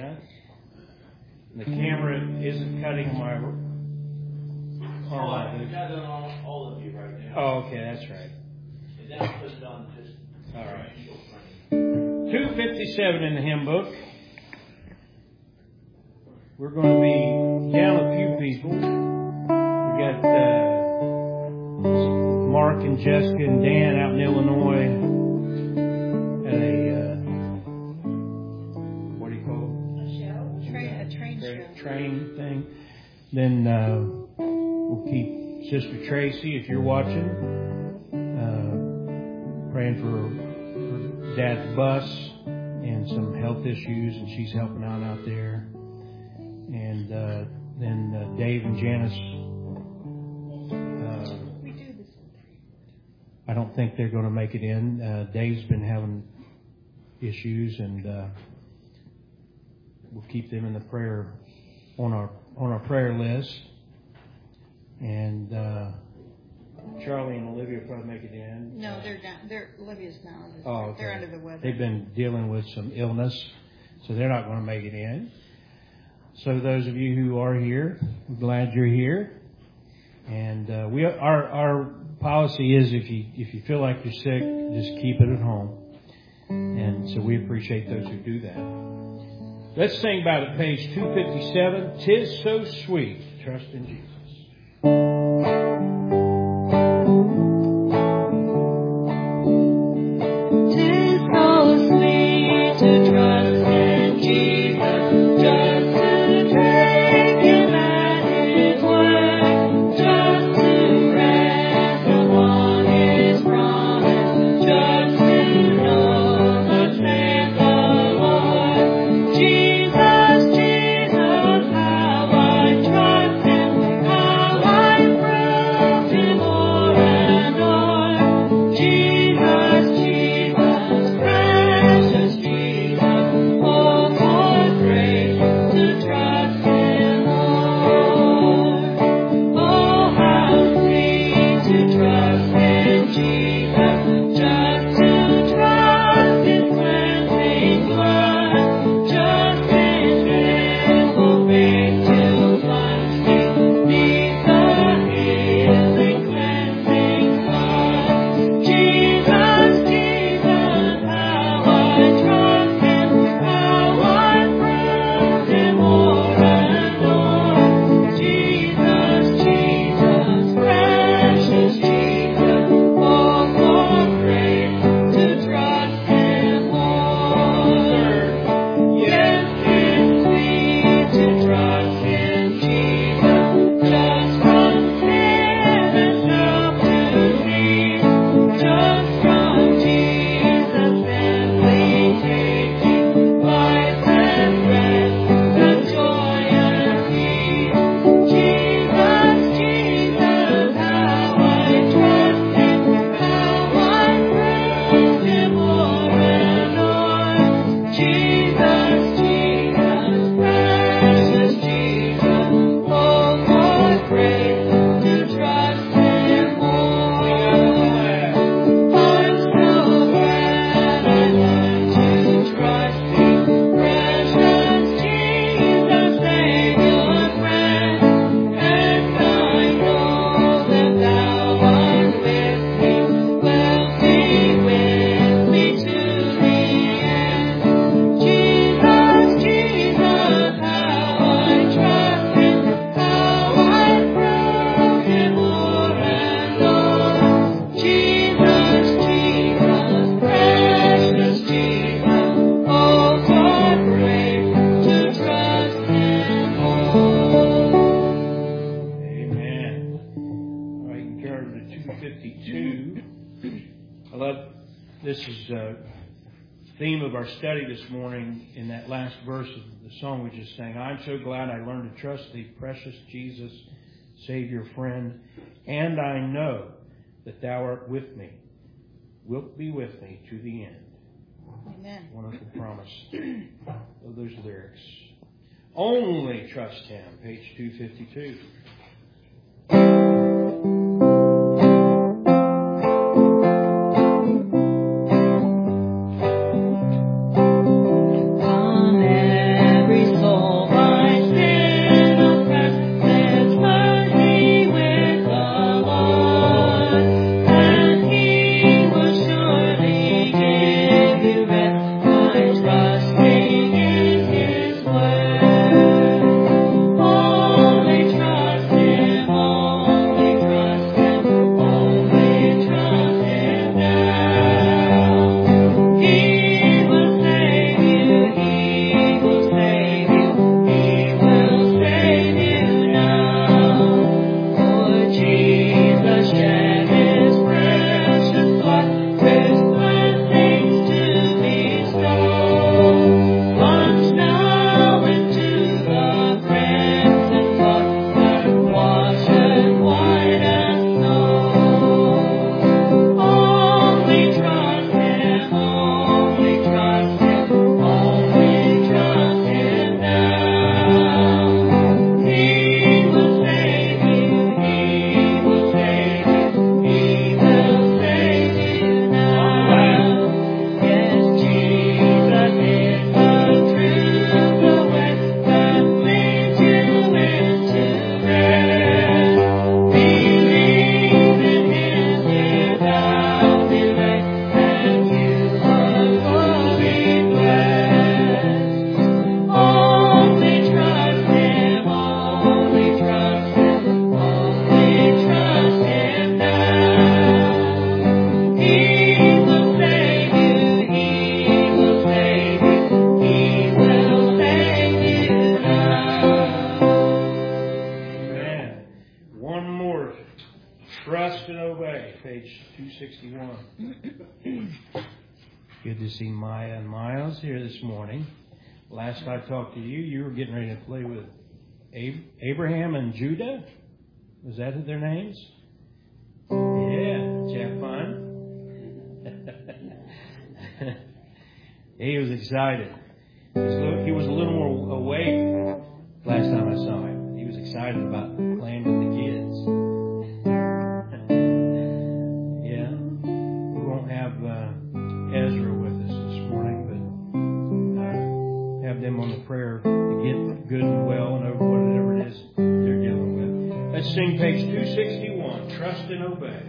that. And the camera isn't cutting my... I've got it on all of you right now. Oh, okay, that's right. And that's put it on just... All right. 257 in the hymn book. We're going to be down a few people. We got Mark and Jessica and Dan out in Illinois at a what do you call it? A train show. Train thing. Then we'll keep Sister Tracy, if you're watching, praying for her dad's bus and some health issues, and she's helping out there. And then Dave and Janice, I don't think they're going to make it in. Dave's been having issues, and we'll keep them in the prayer on our prayer list. And Charlie and Olivia will probably make it in. No, they're down. Olivia's down. Oh, okay. They're under the weather. They've been dealing with some illness, so they're not going to make it in. So those of you who are here, I'm glad you're here. And our policy is if you feel like you're sick, just keep it at home. And so we appreciate those who do that. Let's sing about it, page 257. 'Tis so sweet to trust in Jesus. Study this morning in that last verse of the song we just sang. I'm so glad I learned to trust thee, precious Jesus, Savior, friend, and I know that thou art with me, wilt be with me to the end. Amen. Wonderful promise of those lyrics. Only trust Him, page 252. On every page 261. Good to see Maya and Miles here this morning. Last I talked to you, you were getting ready to play with Abraham and Judah. Was that their names? Yeah. Did you have fun? He was excited. He was a little more awake last time I saw him. He was excited about playing with the kids. Yeah. We won't have Ezra with us this morning, but have them on the prayer to get good and well and over whatever it is they're dealing with. Let's sing page 261, Trust and Obey.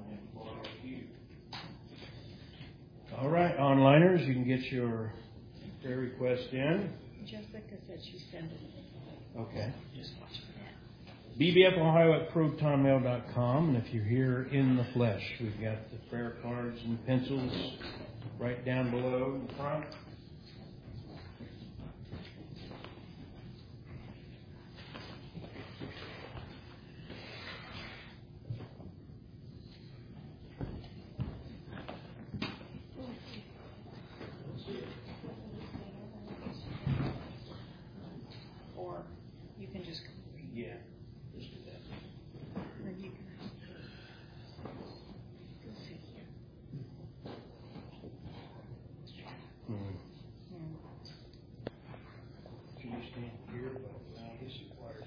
Onliners, you can get your prayer request in. Jessica said she sent it. Okay. Just watch that. bbfohio@protonmail.com. And if you're here in the flesh, we've got the prayer cards and pencils right down below in the front. Or you can just, Yeah, just do that. or you can. Go sit here. Can you stand here? But I guess it requires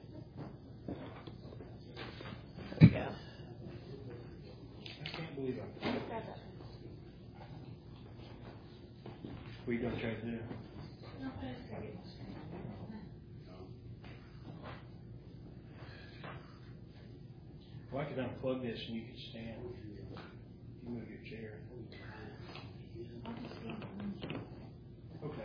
There we go. I can't believe it. What are you going to try to do? Well, I could unplug this and you could stand. You move your chair. Okay.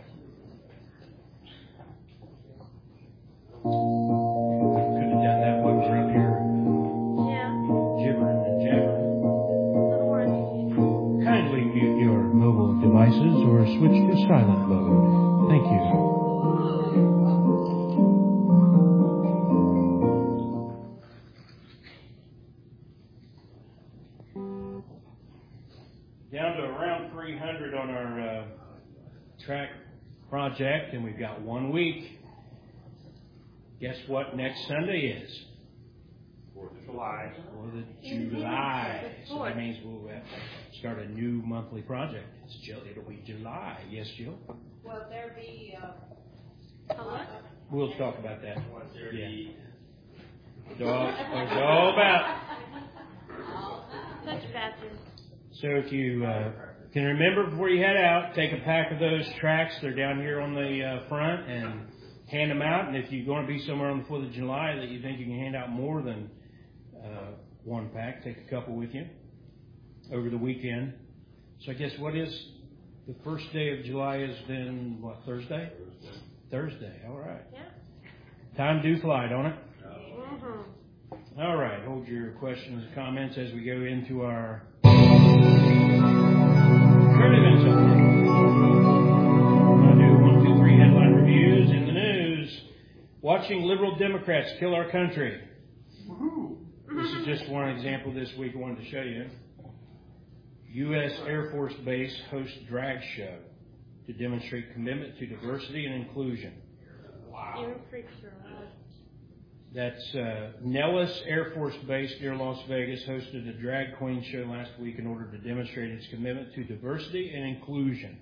Could have done that while we're up here gibbering and jabbering. Kindly mute your mobile devices or switch to silent mode. Thank you. Down to around 300 on our track project, and we've got 1 week. Guess what next Sunday is? 4th of July. 4th of July. So that means we'll have to start a new monthly project. It'll be July. Yes, Jill? Will there be, We'll talk about that. Yeah. Yeah. It's all about. such Baptist. So if you can remember before you head out, take a pack of those tracts. They're down here on the front, and hand them out. And if you're going to be somewhere on the 4th of July that you think you can hand out more than one pack, take a couple with you over the weekend. So I guess what is the first day of July is then, what, Thursday? Thursday, all right. Yeah. Time do fly, don't it? Mm-hmm. All right, hold your questions and comments as we go into our current events update. I'll do 1, 2, 3 headline reviews in the news. Watching liberal Democrats kill our country. This is just one example this week I wanted to show you. U.S. Air Force Base hosts drag show to demonstrate commitment to diversity and inclusion. You're a freak show. That's Nellis Air Force Base near Las Vegas hosted a drag queen show last week in order to demonstrate its commitment to diversity and inclusion.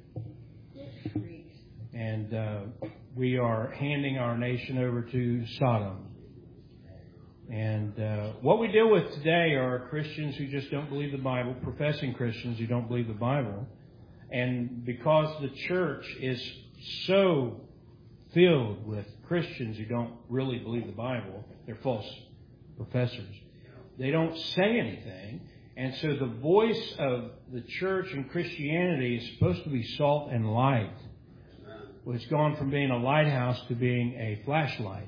And we are handing our nation over to Sodom. And what we deal with today are Christians who just don't believe the Bible, professing Christians who don't believe the Bible. And because the church is so filled with Christians who don't really believe the Bible, they're false professors, they don't say anything. And so the voice of the church and Christianity is supposed to be salt and light. Well, it's gone from being a lighthouse to being a flashlight.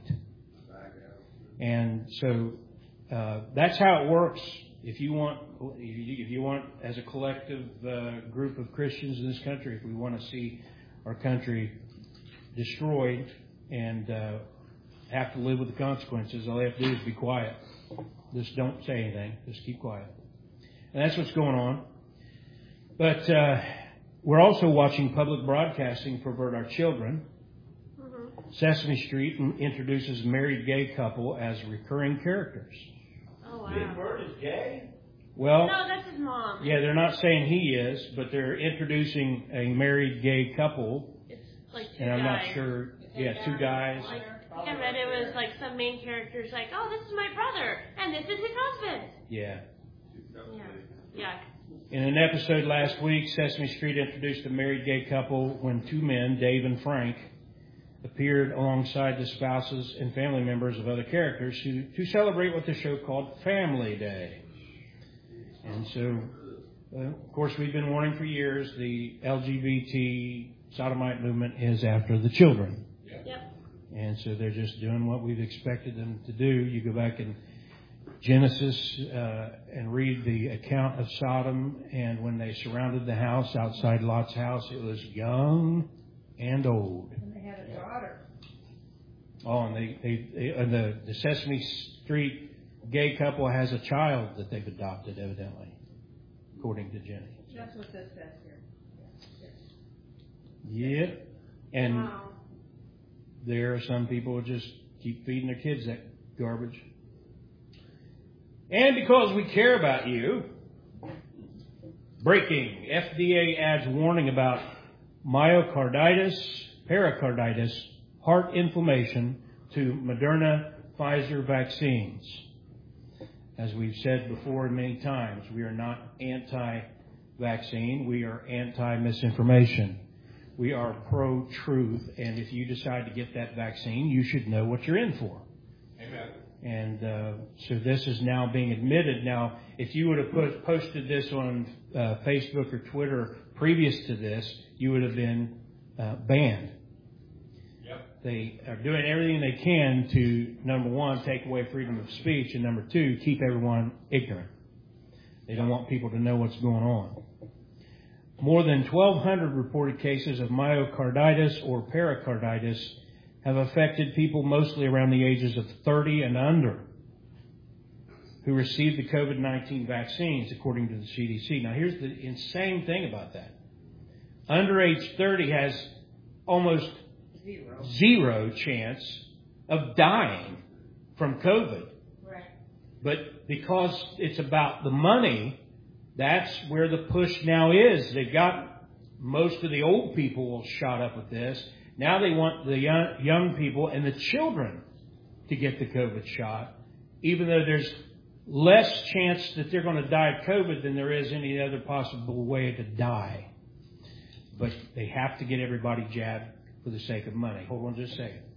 And so that's how it works. If you want, as a collective group of Christians in this country, if we want to see our country destroyed and have to live with the consequences, all you have to do is be quiet. Just don't say anything. Just keep quiet. And that's what's going on. But we're also watching public broadcasting pervert our children. Sesame Street introduces a married gay couple as recurring characters. Oh, wow. Big Bird is gay? Well, No, that's his mom. yeah, they're not saying he is, but they're introducing a married gay couple. It's like two And I'm guys. not sure. Yeah, two guys. Like, I think I read it was like some main character's like, oh, this is my brother, and this is his husband. Yeah. Yeah. Yeah. In an episode last week, Sesame Street introduced a married gay couple when two men, Dave and Frank, appeared alongside the spouses and family members of other characters to celebrate what the show called Family Day. And so, of course, we've been warning for years the LGBT sodomite movement is after the children. Yep. And so they're just doing what we've expected them to do. You go back in Genesis and read the account of Sodom, and when they surrounded the house outside Lot's house, it was young and old. And they had a daughter. Oh, and the Sesame Street gay couple has a child that they've adopted, evidently, according to Jenny. That's what this says here. Yeah. And Wow. there are some people who just keep feeding their kids that garbage. And because we care about you, breaking, FDA adds warning about myocarditis, pericarditis, heart inflammation to Moderna Pfizer vaccines. As we've said before many times, we are not anti-vaccine, we are anti-misinformation. We are pro-truth, and if you decide to get that vaccine, you should know what you're in for. Amen. And so this is now being admitted. Now, if you would have posted this on Facebook or Twitter previous to this, you would have been banned. Yep. They are doing everything they can to, number one, take away freedom of speech, and number two, keep everyone ignorant. They don't want people to know what's going on. More than 1,200 reported cases of myocarditis or pericarditis have affected people mostly around the ages of 30 and under who received the COVID-19 vaccines, according to the CDC. Now, here's the insane thing about that. Under age 30 has almost zero chance of dying from COVID. Right. But because it's about the money, that's where the push now is. They've got most of the old people shot up with this. Now they want the young people and the children to get the COVID shot, even though there's less chance that they're going to die of COVID than there is any other possible way to die. But they have to get everybody jabbed for the sake of money. Hold on just a second.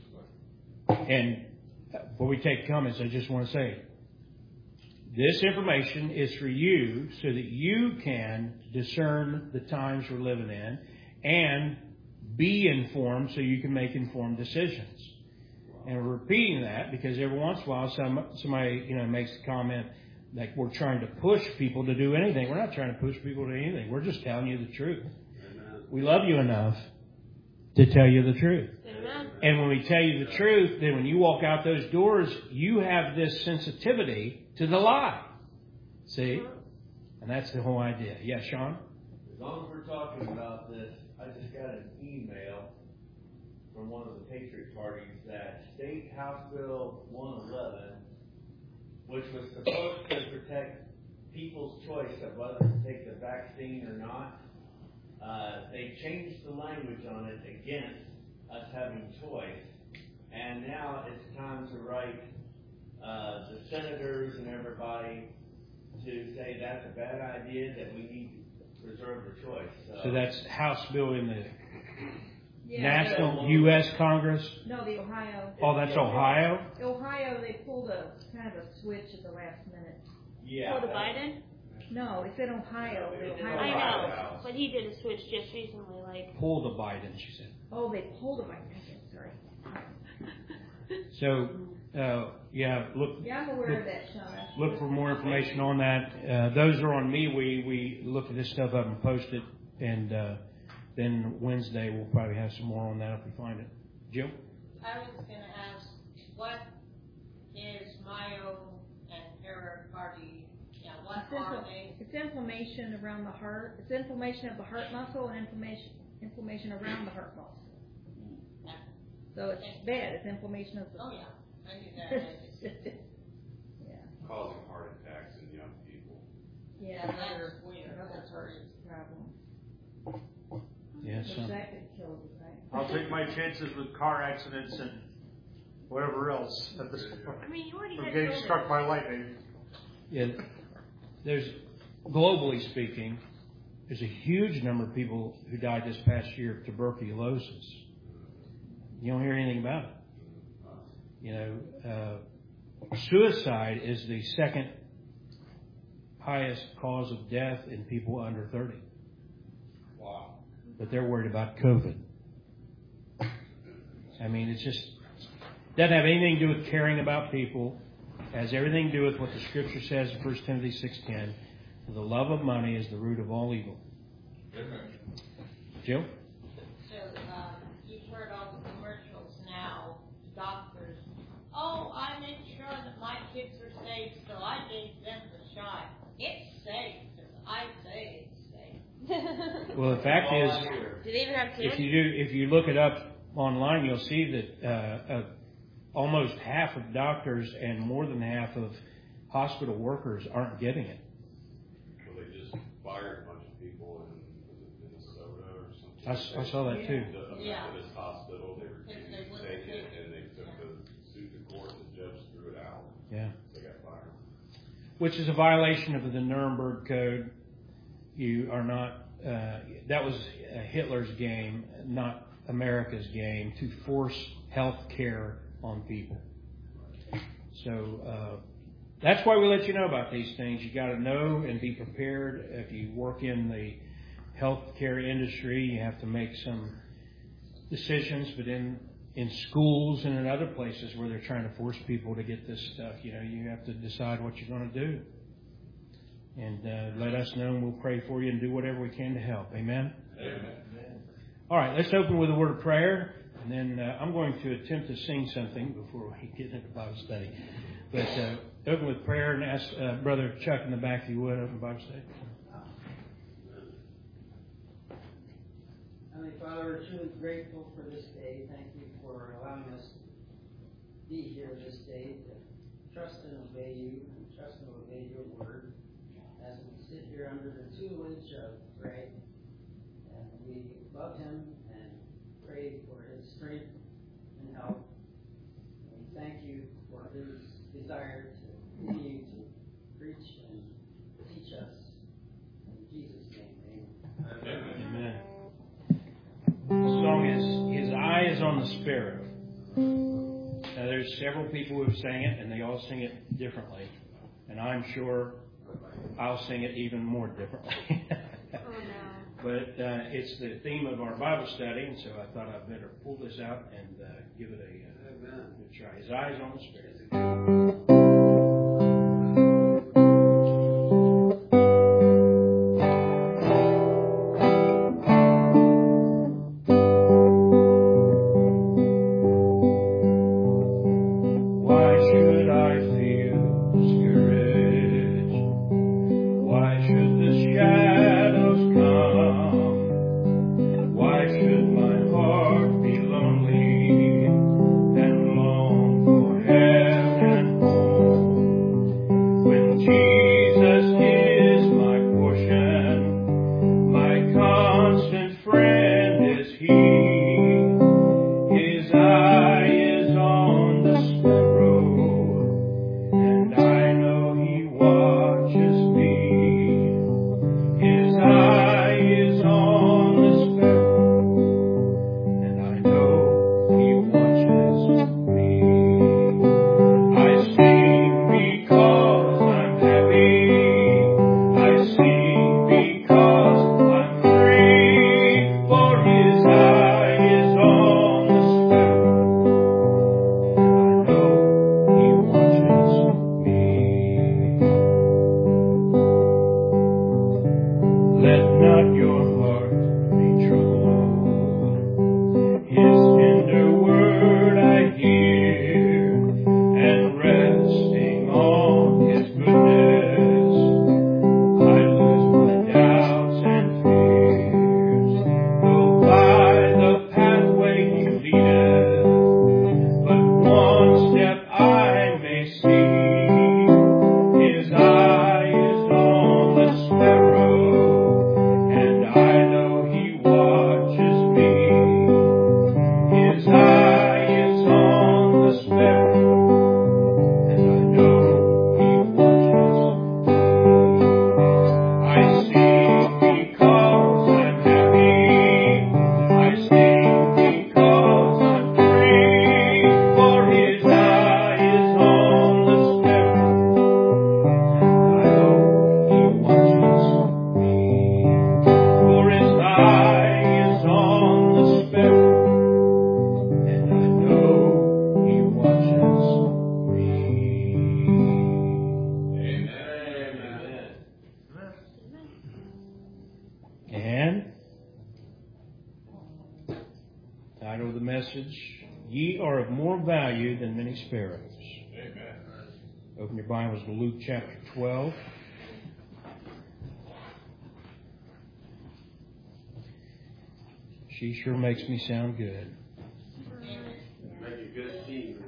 And before we take comments, I just want to say, this information is for you so that you can discern the times we're living in and be informed so you can make informed decisions. And we're repeating that because every once in a while somebody makes a comment like we're trying to push people to do anything. We're not trying to push people to anything. We're just telling you the truth. We love you enough to tell you the truth. Amen. And when we tell you the truth, then when you walk out those doors, you have this sensitivity to the lie. See? And that's the whole idea. Yeah, Sean? As long as we're talking about this, I just got an email from one of the Patriot parties that State House Bill 111, which was supposed to protect people's choice of whether to take the vaccine or not, they changed the language on it against us having choice. And now it's time to write the senators and everybody to say that's a bad idea, that we need to preserve the choice. So that's House Bill in the Yeah, National U.S. Congress? No, the Ohio. Oh, that's Ohio? Ohio, they pulled a kind of a switch at the last minute. Yeah. Oh, to Biden? No, it's in Ohio. The Ohio. I know, House. but he did a switch just recently, like. Pull the Biden, she said. Oh, they pulled a Biden. Sorry. So, look. Yeah, I'm aware of that, Sean. Look for more information on that. Those are on me. We look at this stuff up and post it, and then Wednesday we'll probably have some more on that if we find it. Jill? I was going to ask, what is myo and pericarditis? Yeah, what are they? It's inflammation around the heart. It's inflammation of the heart muscle and inflammation around the heart muscle. Yeah. So it's bad. It's inflammation of the. Oh yeah, I knew that. Yeah. Causing heart attacks in young people. Yeah, That's weird. another That's heart weird. problem. Yes. Which that could kill you, right? I'll take my chances with car accidents and whatever else at this point. I mean, you already From had getting COVID. struck by lightning. Yeah. There's, globally speaking, there's a huge number of people who died this past year of tuberculosis. You don't hear anything about it. Suicide is the second highest cause of death in people under 30. Wow. but they're worried about COVID. I mean, it's just, doesn't have anything to do with caring about people. It has everything to do with what the Scripture says in 1 Timothy 6:10. The love of money is the root of all evil. Jill? So, you've heard all the commercials now, doctors. Oh, I made sure that my kids are safe, so I gave them the shot. It's safe, because I say it's safe. Well, the fact is, Do they even have kids? if you look it up online, you'll see that almost half of doctors and more than half of hospital workers aren't getting it. Well, they just fired a bunch of people in Minnesota or something. I saw that too. The Yeah. Methodist hospital, they Because they refused to wouldn't take it, take it. and they took the suit to court, the judge threw it out. Yeah. They got fired. Which is a violation of the Nuremberg Code. You are not, that was Hitler's game, not America's game, to force health care on people. So that's why we let you know about these things. You got to know and be prepared. If you work in the healthcare industry, you have to make some decisions. But in schools and in other places where they're trying to force people to get this stuff, you have to decide what you're going to do. And let us know, and we'll pray for you and do whatever we can to help. Amen? Amen. All right, let's open with a word of prayer. And then I'm going to attempt to sing something before we get into Bible study. But open with prayer and ask Brother Chuck in the back if you would open Bible study. Heavenly Father, we're truly grateful for this day. Thank you for allowing us to be here this day to trust and obey you, and trust and obey your word. As we sit here under the tutelage of Greg, and we love him and pray for his strength and help. And we thank you for his desire to continue to preach and teach us. In Jesus' name, amen. Amen. The song is His Eye is on the Sparrow. Now there's several people who have sang it, and they all sing it differently. And I'm sure I'll sing it even more differently. Oh, no. But it's the theme of our Bible study, and so I thought I'd better pull this out and give it a good try. His Eye is on the Sparrow. Happy message, ye are of more value than many sparrows. Amen. Open your Bibles to Luke chapter 12. She sure makes me sound good. Make a good team.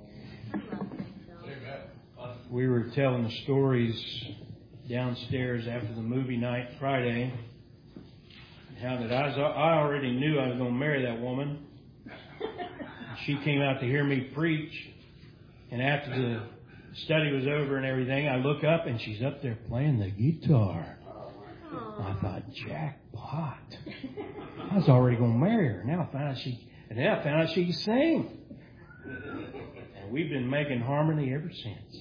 Amen. We were telling the stories downstairs after the movie night Friday. How that I already knew I was going to marry that woman. She came out to hear me preach. And after the study was over and everything, I look up and she's up there playing the guitar. I thought, jackpot. I was already going to marry her. Now I found out she could sing. And we've been making harmony ever since.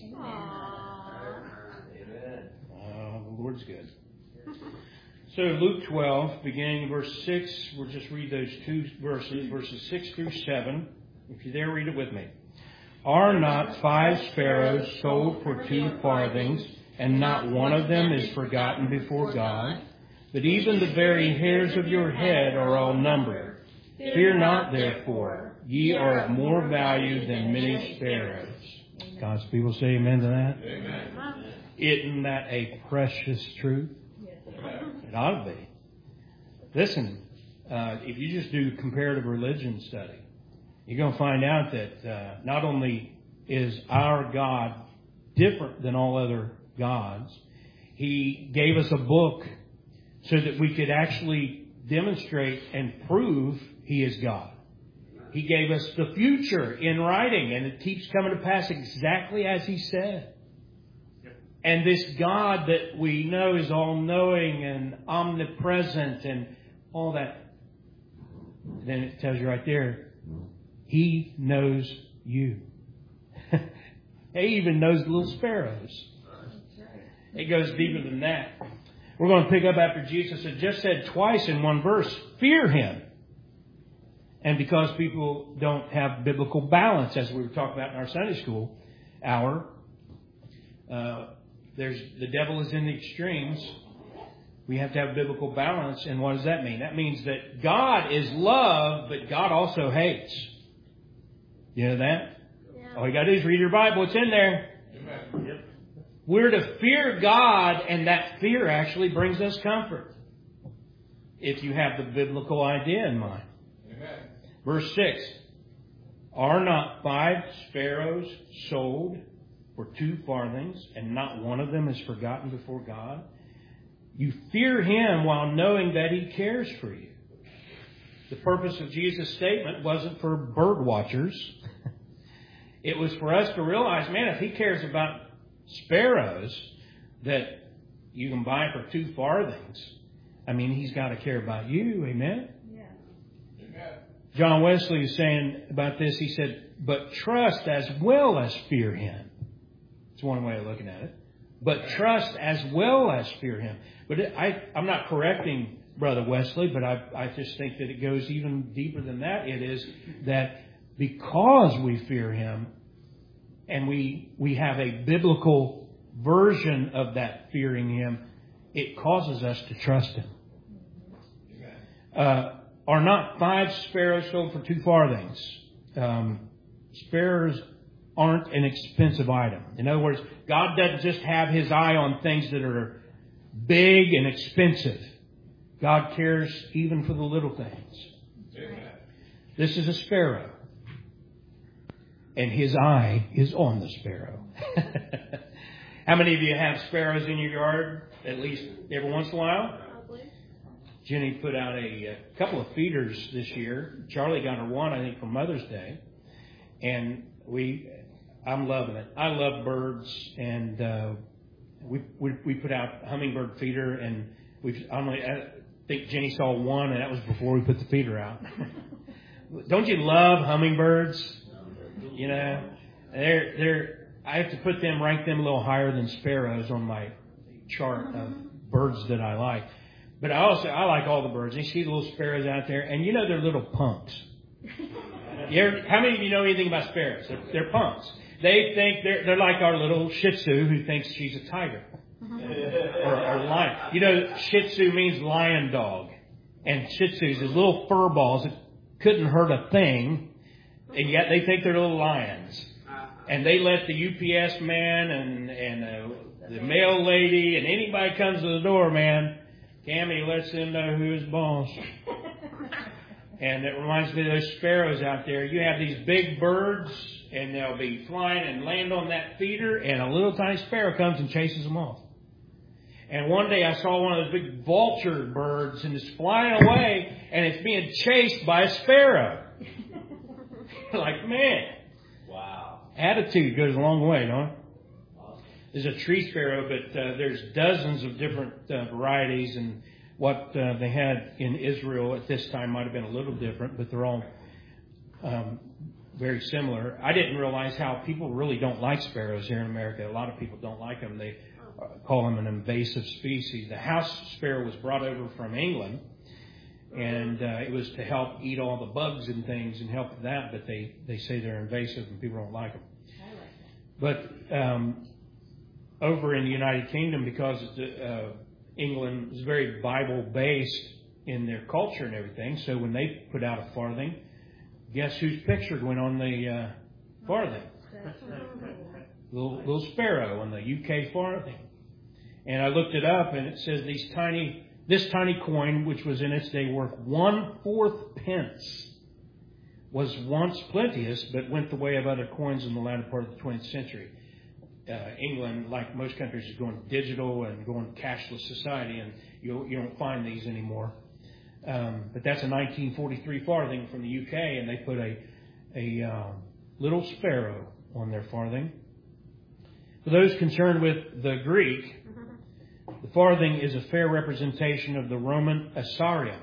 The Lord's good. So Luke 12, beginning in verse 6, we'll just read those two verses 6 through 7. If you're there, read it with me. Are not 5 sparrows sold for 2 farthings, and not one of them is forgotten before God? But even the very hairs of your head are all numbered. Fear not, therefore, ye are of more value than many sparrows. God's people say amen to that? Amen. Isn't that a precious truth? It ought to be. Listen, if you just do comparative religion study, you're going to find out that not only is our God different than all other gods, He gave us a book so that we could actually demonstrate and prove He is God. He gave us the future in writing, and it keeps coming to pass exactly as He said. And this God that we know is all-knowing and omnipresent and all that, then it tells you right there, He knows you. He even knows the little sparrows. It goes deeper than that. We're going to pick up after Jesus had just said twice in one verse, fear Him. And because people don't have biblical balance, as we were talking about in our Sunday school hour, the devil is in the extremes. We have to have biblical balance. And what does that mean? That means that God is love, but God also hates. You know that? Yeah. All you got to do is read your Bible. It's in there. Amen. Yep. We're to fear God, and that fear actually brings us comfort. If you have the biblical idea in mind. Amen. Verse 6. Are not 5 sparrows sold for 2 farthings, and not one of them is forgotten before God? You fear Him while knowing that He cares for you. The purpose of Jesus' statement wasn't for bird watchers. It was for us to realize, man, if He cares about sparrows that you can buy for 2 farthings, I mean, He's got to care about you. Amen? Yeah. Amen. John Wesley is saying about this, he said, but trust as well as fear Him. It's one way of looking at it. But trust as well as fear Him. But I'm not correcting Brother Wesley, but I just think that it goes even deeper than that. It is that because we fear Him, and we have a biblical version of that fearing Him, it causes us to trust Him. Are not 5 sparrows sold for 2 farthings? Sparrows aren't an expensive item. In other words, God doesn't just have His eye on things that are big and expensive. God cares even for the little things. Amen. This is a sparrow. And His eye is on the sparrow. How many of you have sparrows in your yard, at least every once in a while? Probably. Jenny put out a couple of feeders this year. Charlie got her one, I think, for Mother's Day. And I'm loving it. I love birds, and we put out a hummingbird feeder, and I think Jenny saw one, and that was before we put the feeder out. Don't you love hummingbirds? You know, I have to rank them a little higher than sparrows on my chart of birds that I like. But I like all the birds. You see the little sparrows out there, and you know they're little punks. How many of you know anything about sparrows? They're punks. They think they're like our little Shih Tzu who thinks she's a tiger or lion. You know, Shih Tzu means lion dog, and Shih Tzus is little fur balls that couldn't hurt a thing, and yet they think they're little lions. And they let the UPS man and the mail lady and anybody comes to the door, man, Cammy lets them know who is boss. And it reminds me of those sparrows out there. You have these big birds, and they'll be flying and land on that feeder, and a little tiny sparrow comes and chases them off. And one day I saw one of those big vulture birds, and it's flying away, and it's being chased by a sparrow. Like, man. Wow. Attitude goes a long way, don't it? There's a tree sparrow, but there's dozens of different varieties, and what they had in Israel at this time might have been a little different, but they're all very similar. I didn't realize how people really don't like sparrows here in America. A lot of people don't like them. They call them an invasive species. The house sparrow was brought over from England, and it was to help eat all the bugs and things and help with that, but they say they're invasive and people don't like them. But over in the United Kingdom, because England is very Bible-based in their culture and everything, so when they put out a farthing, guess whose picture went on the farthing? Little sparrow on the UK farthing. And I looked it up, and it says this tiny coin, which was in its day worth 1/4 pence, was once plenteous, but went the way of other coins in the latter part of the 20th century. England, like most countries, is going digital and going cashless society, and you don't find these anymore. But that's a 1943 farthing from the UK, and they put a little sparrow on their farthing. For those concerned with the Greek, the farthing is a fair representation of the Roman Assyrian.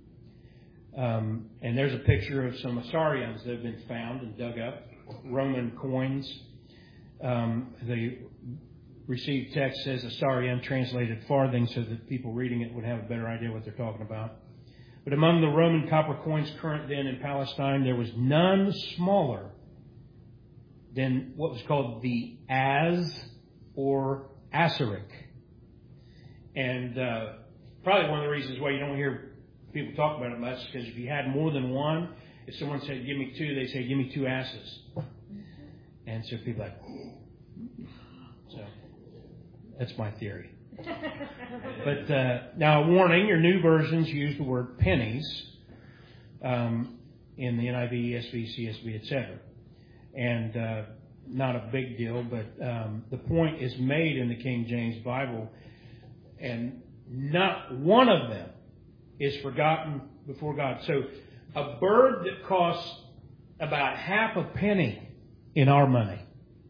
And there's a picture of some Assyrians that have been found and dug up, Roman coins. The received text says Assyrian, translated farthing, so that people reading it would have a better idea what they're talking about. But among the Roman copper coins current then in Palestine, there was none smaller than what was called the Az or Assyric. And probably one of the reasons why you don't hear people talk about it much is because if you had more than one, if someone said, give me two, they say, give me 2 asses. And so people are like, so that's my theory. But now, a warning, your new versions use the word pennies in the NIV, ESV, CSB, etc. And not a big deal, but the point is made in the King James Bible, and not one of them is forgotten before God. So a bird that costs about half a penny in our money,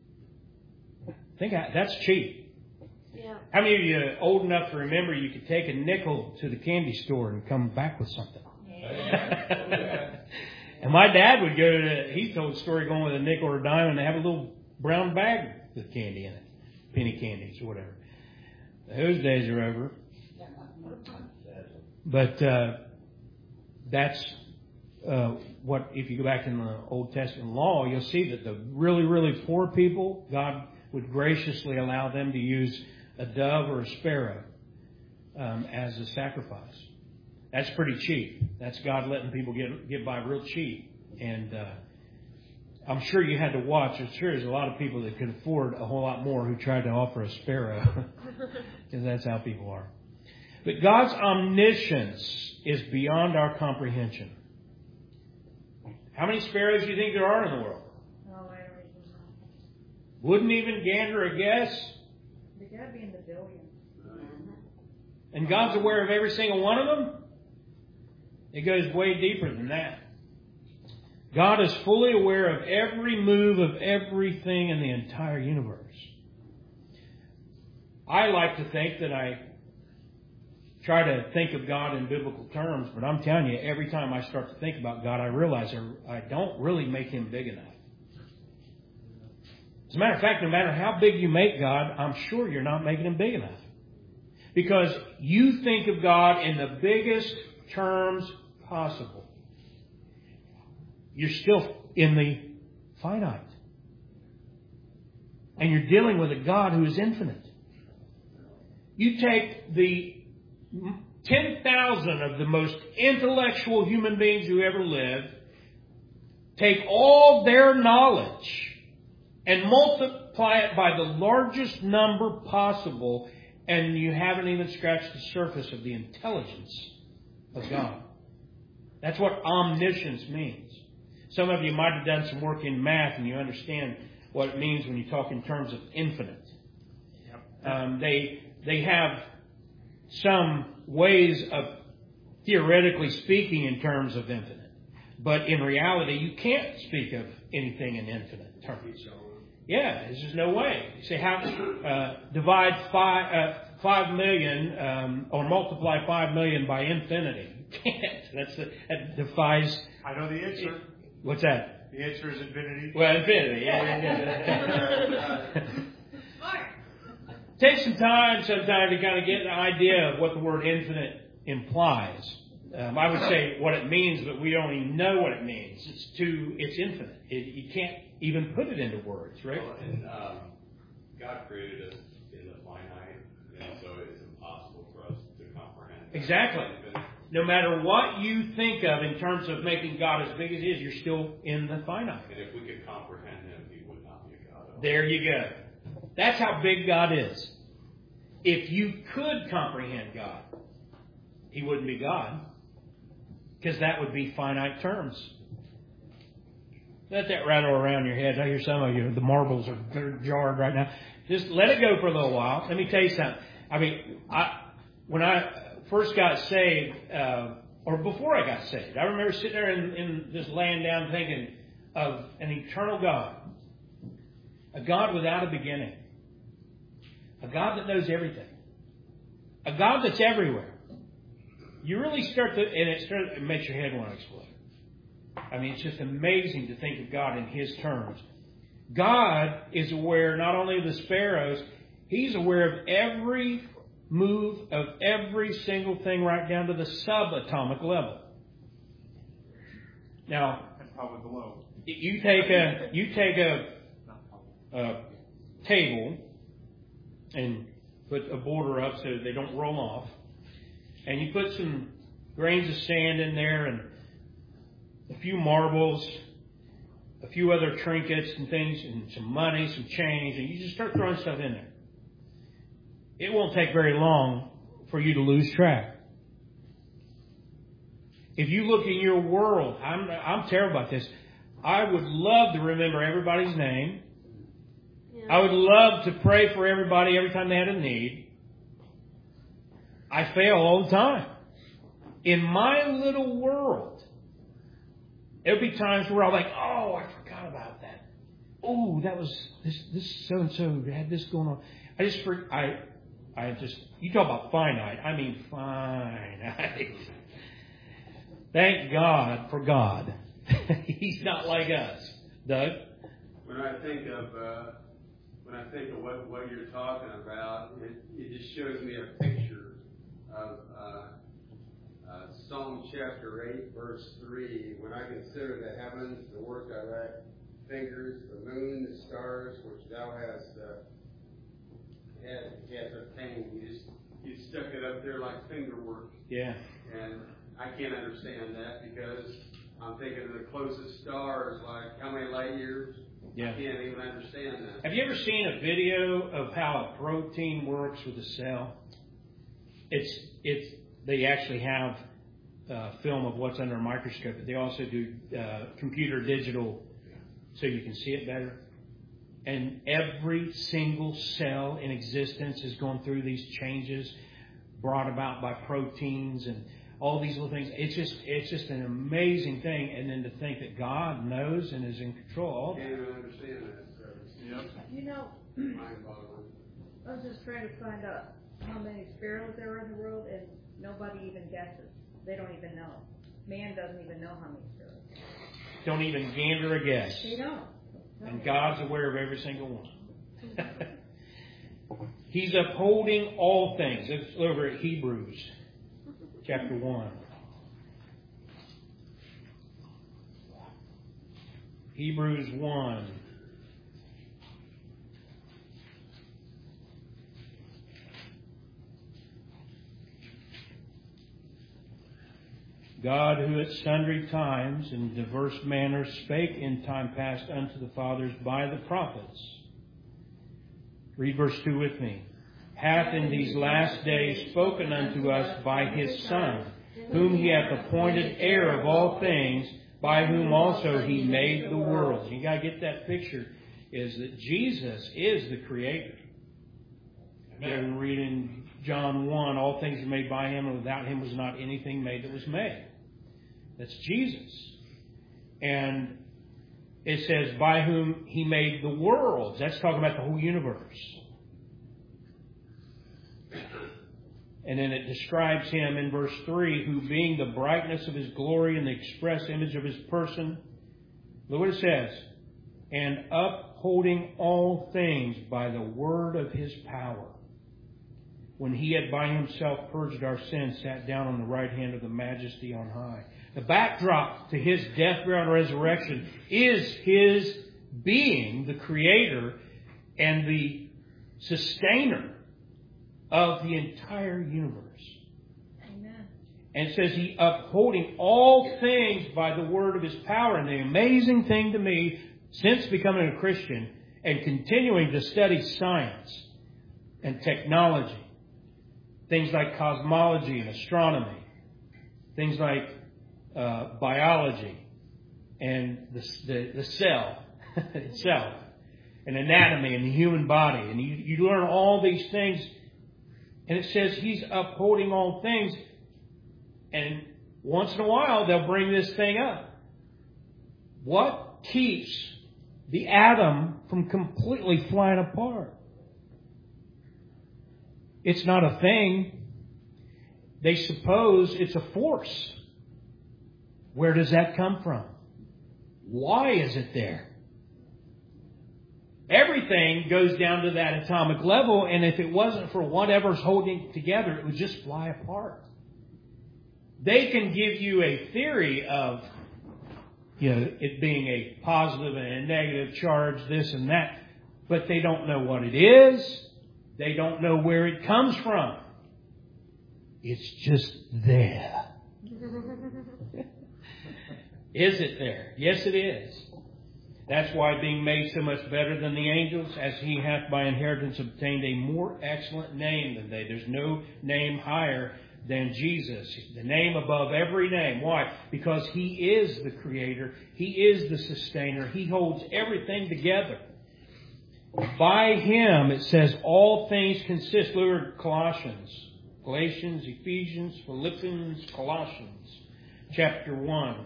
that's cheap. Yeah. How many of you are old enough to remember you could take a nickel to the candy store and come back with something? Yeah. And my dad would he told the story going with a nickel or a dime, and they have a little brown bag with candy in it, penny candies or whatever. Those days are over. But that's what, if you go back in the Old Testament law, you'll see that the really, really poor people, God would graciously allow them to use a dove or a sparrow as a sacrifice. That's pretty cheap. That's God letting people get by real cheap. And I'm sure you had to watch. I'm sure there's a lot of people that could afford a whole lot more who tried to offer a sparrow, because that's how people are. But God's omniscience is beyond our comprehension. How many sparrows do you think there are in the world? Oh, I don't even know. Wouldn't even gander a guess. They gotta be in the billions. And God's aware of every single one of them? It goes way deeper than that. God is fully aware of every move of everything in the entire universe. I like to think that I try to think of God in biblical terms, but I'm telling you, every time I start to think about God, I realize I don't really make Him big enough. As a matter of fact, no matter how big you make God, I'm sure you're not making Him big enough. Because you think of God in the biggest terms possible. You're still in the finite. And you're dealing with a God who is infinite. You take the 10,000 of the most intellectual human beings who ever lived, take all their knowledge and multiply it by the largest number possible, and you haven't even scratched the surface of the intelligence of God. That's what omniscience means. Some of you might have done some work in math and you understand what it means when you talk in terms of infinite. They have some ways of theoretically speaking in terms of infinite. But in reality, you can't speak of anything in infinite terms. Yeah, there's just no way. You say, how divide 5 million or multiply 5 million by infinity? You can't. That defies... I know the answer. What's that? The answer is infinity. Well, infinity, yeah. Smart. Take some time sometime to kind of get an idea of what the word infinite implies. I would say what it means, but we don't even know what it means. It's infinite. You can't even put it into words, right? Well, and God created us in the finite, and so it's impossible for us to comprehend. Exactly. No matter what you think of in terms of making God as big as He is, you're still in the finite. And if we could comprehend Him, He would not be a God at all. There you go. That's how big God is. If you could comprehend God, He wouldn't be God, because that would be finite terms. Let that rattle around your head. I hear some of you, the marbles are jarred right now. Just let it go for a little while. Let me tell you something. I mean, when I first got saved, or before I got saved, I remember sitting there and just laying down thinking of an eternal God. A God without a beginning. A God that knows everything. A God that's everywhere. You really start to, and it makes your head want to explode. I mean, it's just amazing to think of God in His terms. God is aware not only of the sparrows, He's aware of every move of every single thing right down to the subatomic level. Now, And probably below. you take a table and put a border up so they don't roll off, and you put some grains of sand in there and a few marbles, a few other trinkets and things, and some money, some change, and you just start throwing stuff in there. It won't take very long for you to lose track. If you look in your world, I'm terrible about this. I would love to remember everybody's name. Yeah. I would love to pray for everybody every time they had a need. I fail all the time. In my little world, there'll be times where I'm like, oh, I forgot about that. Oh, that was this so-and-so had this going on. You talk about finite. I mean finite. Thank God for God. He's not like us. Doug? When I think of what you're talking about, it just shows me a picture of Psalm chapter 8, verse 3. When I consider the heavens, the work of thy fingers, the moon, the stars, which thou hast obtained. You stuck it up there like finger work. Yeah. And I can't understand that because I'm thinking of the closest stars, like how many light years? Yeah. I can't even understand that. Have you ever seen a video of how a protein works with a cell? They actually have film of what's under a microscope, but they also do computer digital so you can see it better. And every single cell in existence is going through these changes brought about by proteins and all these little things. It's just an amazing thing. And then to think that God knows and is in control. I can't even understand that, Travis. Yep. You know, Mind-boggling. I was just trying to find out how many sparrows there are in the world, and nobody even guesses. They don't even know. Man doesn't even know how many sparrows. Don't even gander a guess. They don't. And God's aware of every single one. He's upholding all things. It's over at Hebrews chapter 1. Hebrews 1. God, who at sundry times in diverse manners spake in time past unto the fathers by the prophets. Read verse 2 with me. Hath in these last days spoken unto us by His Son, whom He hath appointed heir of all things, by whom also He made the worlds. You got to get that picture, is that Jesus is the Creator. Amen. You read in John 1, all things are made by Him, and without Him was not anything made that was made. That's Jesus. And it says, by whom He made the worlds. That's talking about the whole universe. And then it describes Him in verse 3, who being the brightness of His glory and the express image of His person. Look what it says. And upholding all things by the word of His power. When He had by Himself purged our sins, sat down on the right hand of the Majesty on high. The backdrop to His death, burial, and resurrection is His being the Creator and the sustainer of the entire universe. Amen. And it says He upholding all things by the word of His power. And the amazing thing to me, since becoming a Christian and continuing to study science and technology, things like cosmology and astronomy, things like biology and the cell itself, and anatomy and the human body, and you learn all these things. And it says He's upholding all things. And once in a while, they'll bring this thing up. What keeps the atom from completely flying apart? It's not a thing. They suppose it's a force. Where does that come from? Why is it there? Everything goes down to that atomic level, and if it wasn't for whatever's holding it together, it would just fly apart. They can give you a theory of, it being a positive and a negative charge, this and that, but they don't know what it is. They don't know where it comes from. It's just there. Is it there? Yes, it is. That's why being made so much better than the angels, as He hath by inheritance obtained a more excellent name than they. There's no name higher than Jesus. The name above every name. Why? Because He is the Creator. He is the Sustainer. He holds everything together. By Him, it says, all things consist. Look at Colossians, Ephesians, Philippians, Colossians, chapter 1.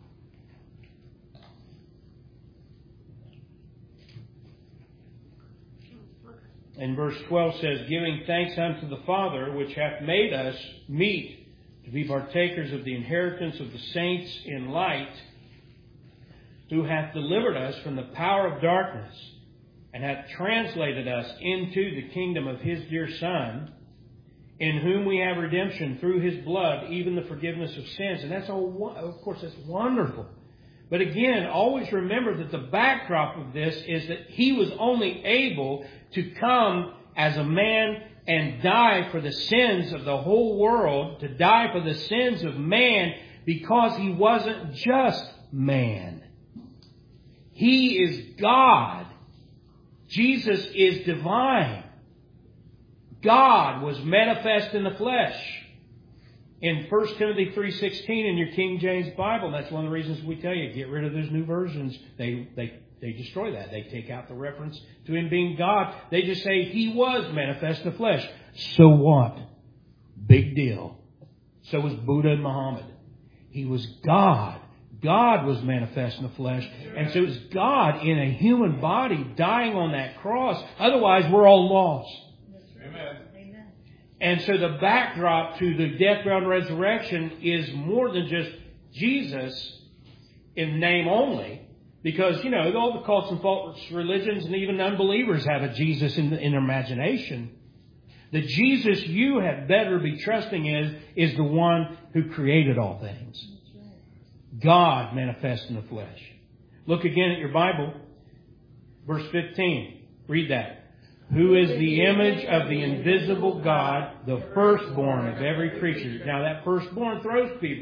And verse 12 says, giving thanks unto the Father, which hath made us meet to be partakers of the inheritance of the saints in light, who hath delivered us from the power of darkness, and hath translated us into the kingdom of His dear Son, in whom we have redemption through His blood, even the forgiveness of sins. And that's all, of course, that's wonderful. But again, always remember that the backdrop of this is that He was only able to come as a man and die for the sins of the whole world, to die for the sins of man, because He wasn't just man. He is God. Jesus is divine. God was manifest in the flesh. In 1 Timothy 3:16 in your King James Bible, that's one of the reasons we tell you, get rid of those new versions. They destroy that. They take out the reference to Him being God. They just say He was manifest in the flesh. So what? Big deal. So was Buddha and Muhammad. He was God. God was manifest in the flesh. And so it was God in a human body dying on that cross. Otherwise, we're all lost. Amen. And so the backdrop to the death, burial, and resurrection is more than just Jesus in name only. Because, all the cults and false religions and even unbelievers have a Jesus in their imagination. The Jesus you had better be trusting is the one who created all things. God manifest in the flesh. Look again at your Bible. Verse 15. Read that. Who is the image of the invisible God, the firstborn of every creature. Now that firstborn throws people,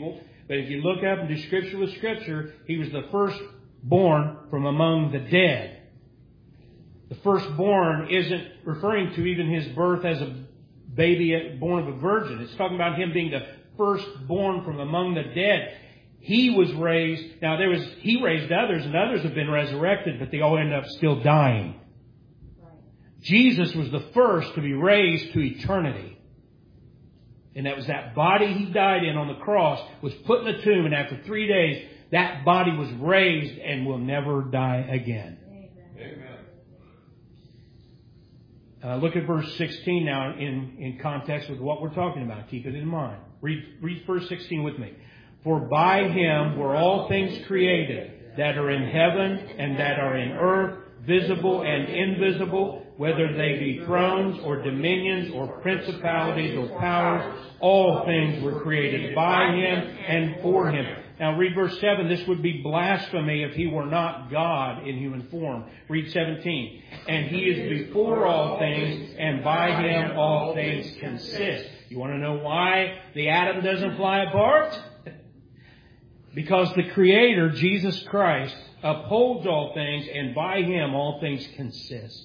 But if you look up and do Scripture with Scripture, He was the firstborn from among the dead. The firstborn isn't referring to even His birth as a baby born of a virgin. It's talking about Him being the firstborn from among the dead. He was raised. Now He raised others, and others have been resurrected, but they all end up still dying. Jesus was the first to be raised to eternity. And that was that body He died in on the cross, was put in a tomb, and after 3 days, that body was raised and will never die again. Amen. Look at verse 16 now in context with what we're talking about. Keep it in mind. Read verse 16 with me. For by Him were all things created, that are in heaven and that are in earth, visible and invisible, whether they be thrones or dominions or principalities or powers, all things were created by Him and for Him. Now read verse 7. This would be blasphemy if He were not God in human form. Read 17. And He is before all things, and by Him all things consist. You want to know why the atom doesn't fly apart? Because the Creator, Jesus Christ, upholds all things, and by Him all things consist.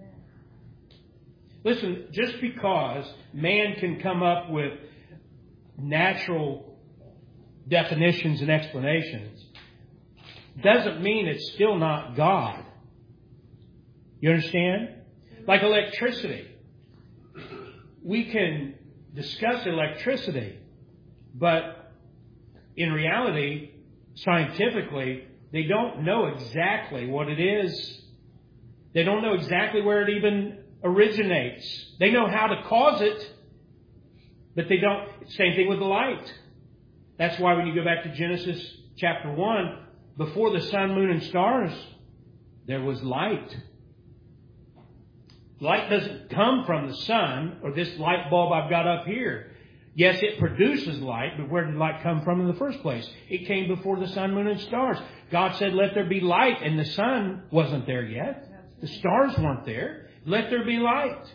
Listen, just because man can come up with natural definitions and explanations doesn't mean it's still not God. You understand? Like electricity. We can discuss electricity, but in reality, scientifically, they don't know exactly what it is. They don't know exactly where it even originates. They know how to cause it, but they don't. Same thing with the light. That's why when you go back to Genesis chapter 1, before the sun, moon, and stars, there was light. Light doesn't come from the sun or this light bulb I've got up here. Yes, it produces light, but where did light come from in the first place? It came before the sun, moon, and stars. God said, let there be light, and the sun wasn't there yet. The stars weren't there. Let there be light.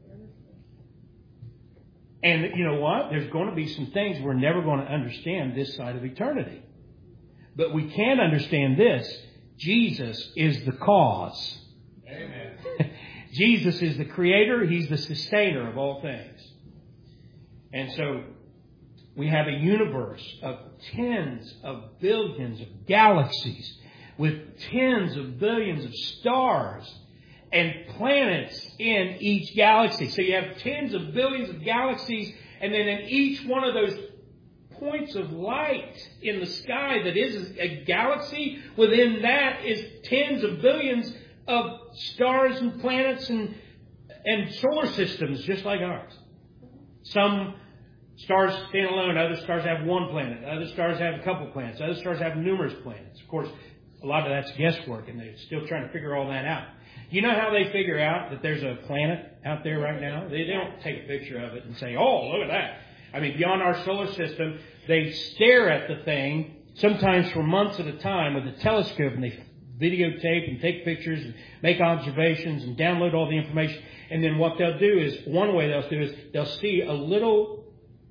And you know what? There's going to be some things we're never going to understand this side of eternity. But we can understand this. Jesus is the cause. Amen. Jesus is the creator. He's the sustainer of all things. And so we have a universe of tens of billions of galaxies with tens of billions of stars and planets in each galaxy. So you have tens of billions of galaxies, and then in each one of those points of light in the sky that is a galaxy, within that is tens of billions of stars and planets and solar systems just like ours. Some stars stand alone, other stars have one planet, other stars have a couple planets, other stars have numerous planets. Of course, a lot of that's guesswork, and they're still trying to figure all that out. You know how they figure out that there's a planet out there right now? They don't take a picture of it and say, oh, look at that. I mean, beyond our solar system, they stare at the thing, sometimes for months at a time, with a telescope, and they videotape and take pictures and make observations and download all the information. And then what they'll do is, one way they'll do is, they'll see a little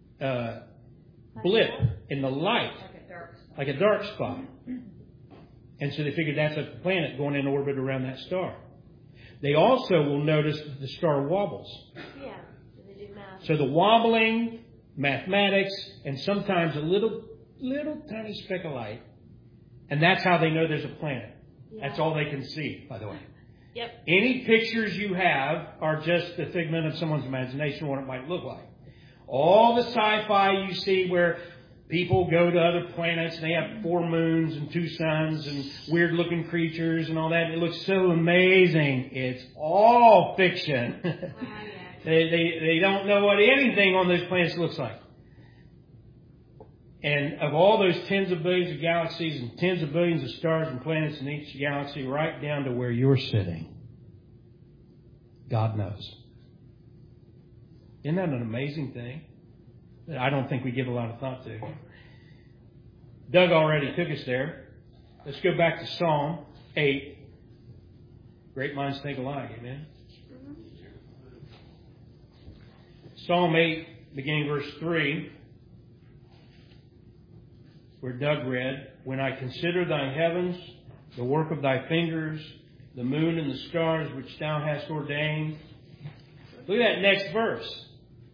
blip in the light, like a dark spot. And so they figure that's a planet going in orbit around that star. They also will notice that the star wobbles. Yeah, they do math. So the wobbling, mathematics, and sometimes a little tiny speck of light. And that's how they know there's a planet. Yeah. That's all they can see, by the way. Yep. Any pictures you have are just the figment of someone's imagination, what it might look like. All the sci-fi you see where people go to other planets and they have 4 moons and 2 suns and weird looking creatures and all that. It looks so amazing. It's all fiction. They don't know what anything on those planets looks like. And of all those tens of billions of galaxies and tens of billions of stars and planets in each galaxy, right down to where you're sitting, God knows. Isn't that an amazing thing that I don't think we give a lot of thought to? Doug already took us there. Let's go back to Psalm 8. Great minds think alike, amen? Psalm 8, beginning verse 3. where Doug read, when I consider thy heavens, the work of thy fingers, the moon and the stars which thou hast ordained. Look at that next verse.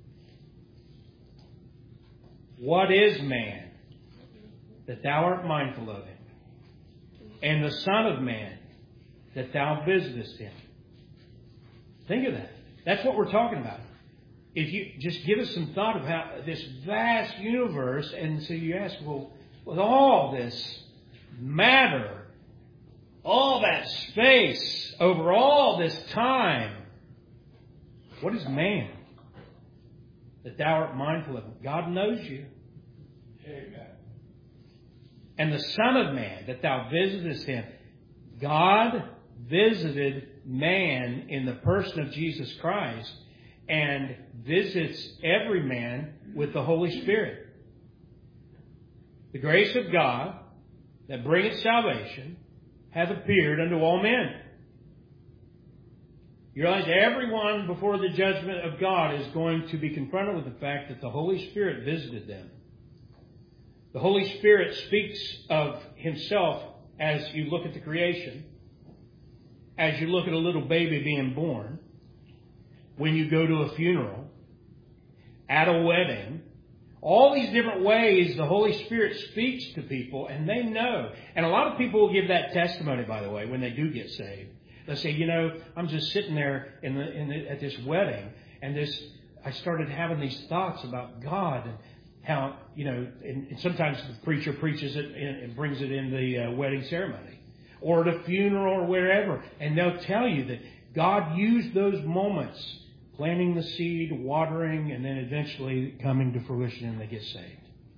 What is man that thou art mindful of him? And the Son of Man that thou visitest him? Think of that. That's what we're talking about. If you just give us some thought of how this vast universe, and so you ask, well, with all this matter, all that space, over all this time, what is man that thou art mindful of him? God knows you. Amen. And the Son of Man that thou visitest him. God visited man in the person of Jesus Christ and visits every man with the Holy Spirit. The grace of God that bringeth salvation hath appeared unto all men. You realize everyone before the judgment of God is going to be confronted with the fact that the Holy Spirit visited them. The Holy Spirit speaks of Himself as you look at the creation, as you look at a little baby being born, when you go to a funeral, at a wedding. All these different ways the Holy Spirit speaks to people, and they know. And a lot of people will give that testimony, by the way, when they do get saved. They'll say, I'm just sitting there at this wedding, and I started having these thoughts about God and how, and sometimes the preacher preaches it and brings it in the wedding ceremony or at a funeral or wherever. And they'll tell you that God used those moments, planting the seed, watering, and then eventually coming to fruition, and they get saved.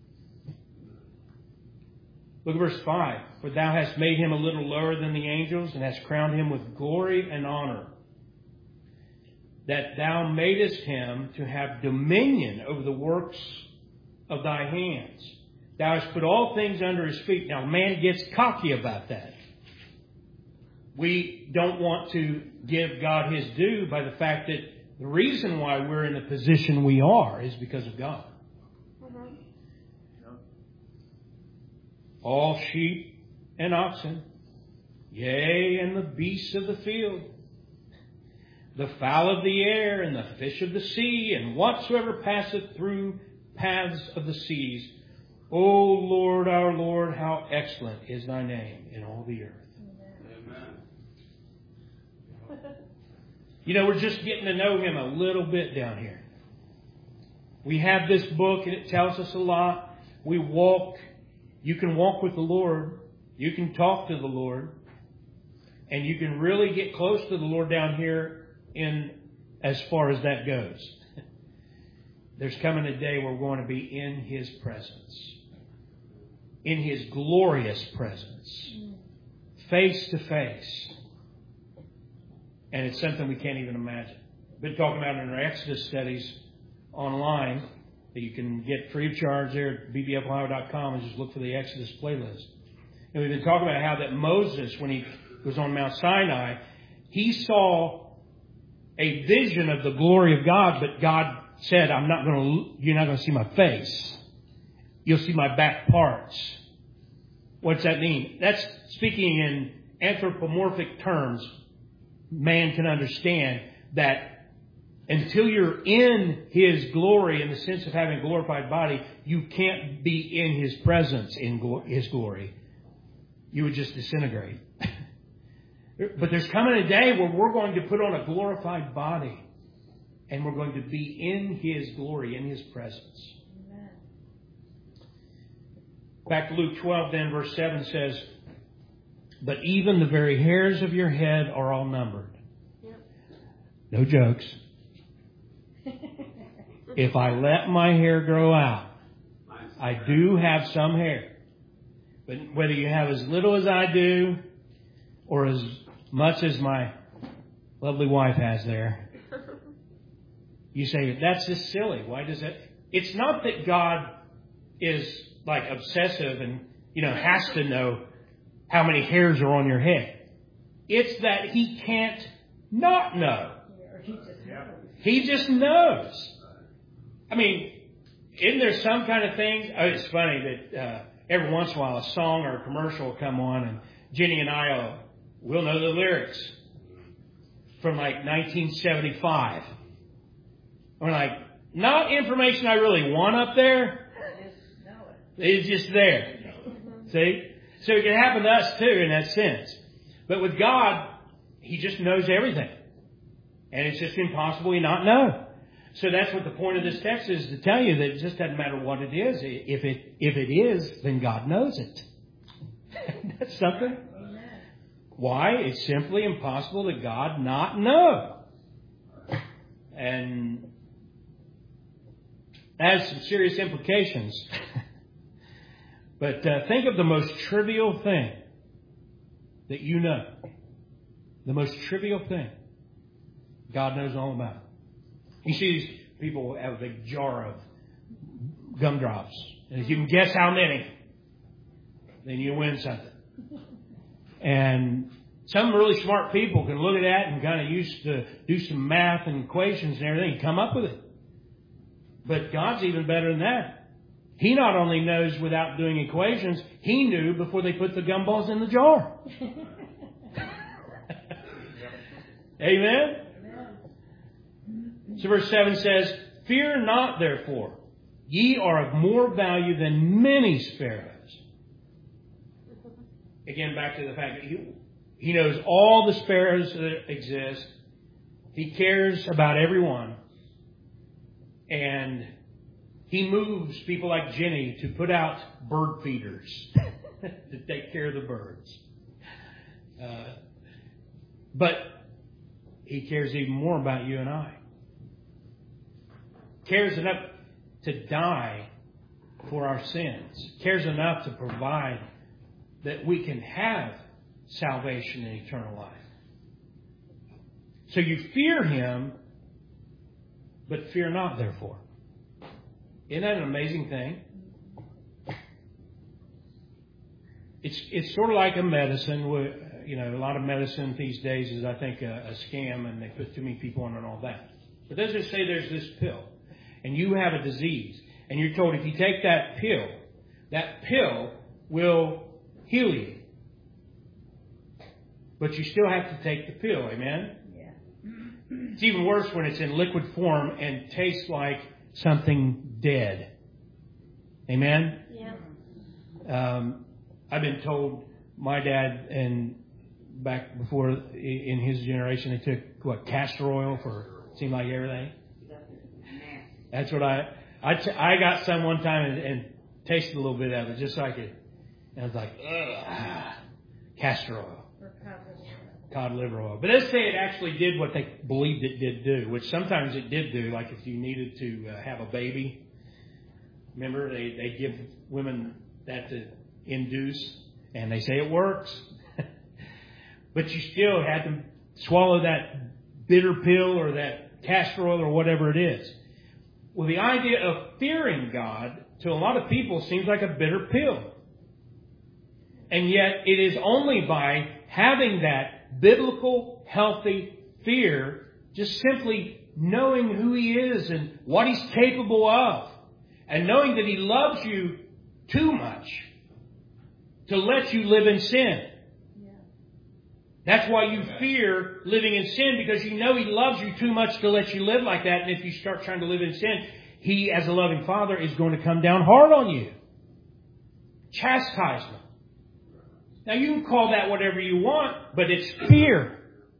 Look at verse 5. For thou hast made him a little lower than the angels, and hast crowned him with glory and honor, that thou madest him to have dominion over the works of thy hands. Thou hast put all things under his feet. Now, man gets cocky about that. We don't want to give God his due by the fact that the reason why we're in the position we are is because of God. Mm-hmm. All sheep and oxen, yea, and the beasts of the field, the fowl of the air, and the fish of the sea, and whatsoever passeth through paths of the seas. O Lord, our Lord, how excellent is thy name in all the earth. Amen. We're just getting to know him a little bit down here. We have this book, and it tells us a lot. You can walk with the Lord. You can talk to the Lord. And you can really get close to the Lord down here in as far as that goes. There's coming a day where we're going to be in His presence. In His glorious presence. Face to face. And it's something we can't even imagine. Been talking about it in our Exodus studies online that you can get free of charge there at bbfohio.com and just look for the Exodus playlist. And we've been talking about how that Moses, when he was on Mount Sinai, he saw a vision of the glory of God, but God said, you're not going to see my face. You'll see my back parts. What's that mean? That's speaking in anthropomorphic terms. Man can understand that until you're in His glory, in the sense of having a glorified body, you can't be in His presence in His glory. You would just disintegrate. But there's coming a day where we're going to put on a glorified body. And we're going to be in His glory, in His presence. Amen. Back to Luke 12 then, verse 7 says, but even the very hairs of your head are all numbered. Yep. No jokes. If I let my hair grow out, I do have some hair. But whether you have as little as I do, or as much as my lovely wife has there, you say, that's just silly. Why does that? It's not that God is like obsessive and, has to know how many hairs are on your head. It's that He can't not know. He just knows. I mean, isn't there some kind of thing? Oh, it's funny that every once in a while a song or a commercial will come on, and Jenny and I will know the lyrics from like 1975. We're like, not information I really want up there. Just know it. It's just there. See? So it can happen to us too in that sense. But with God, He just knows everything. And it's just impossible to not know. So that's what the point of this text is, to tell you that it just doesn't matter what it is. If it is, then God knows it. That's something. Amen. Why? It's simply impossible that God not know. And has some serious implications. But think of the most trivial thing that you know. The most trivial thing. God knows all about it. You see these people have a big jar of gumdrops. And if you can guess how many, then you win something. And some really smart people can look at that and kind of use to do some math and equations and everything and come up with it. But God's even better than that. He not only knows without doing equations, He knew before they put the gumballs in the jar. Amen? So verse 7 says, "Fear not, therefore. Ye are of more value than many sparrows." Again, back to the fact that He knows all the sparrows that exist. He cares about everyone. And He moves people like Jenny to put out bird feeders to take care of the birds. But He cares even more about you and I. Cares enough to die for our sins. Cares enough to provide that we can have salvation and eternal life. So you fear Him, but fear not, therefore. Isn't that an amazing thing? It's sort of like a medicine. You know, a lot of medicine these days is, I think, a scam, and they put too many people on and all that. But let's just say there's this pill, and you have a disease, and you're told if you take that pill will heal you. But you still have to take the pill, amen? Yeah. It's even worse when it's in liquid form and tastes like something dead. Amen? Yeah. I've been told my dad, and back before in his generation, they took castor oil for seemed like everything. That's what I got some one time and tasted a little bit of it just so I could. And I was like, ugh, castor oil, Or cod liver oil. But let's say it actually did what they believed it did do, which sometimes it did do. Like if you needed to have a baby, remember they give women that to induce, and they say it works. But you still had to swallow that bitter pill or that castor oil or whatever it is. Well, the idea of fearing God to a lot of people seems like a bitter pill. And yet it is only by having that biblical, healthy fear, just simply knowing who He is and what He's capable of, and knowing that He loves you too much to let you live in sin. That's why you fear living in sin, because you know He loves you too much to let you live like that. And if you start trying to live in sin, He, as a loving Father, is going to come down hard on you. Chastisement. Now, you can call that whatever you want, but it's fear.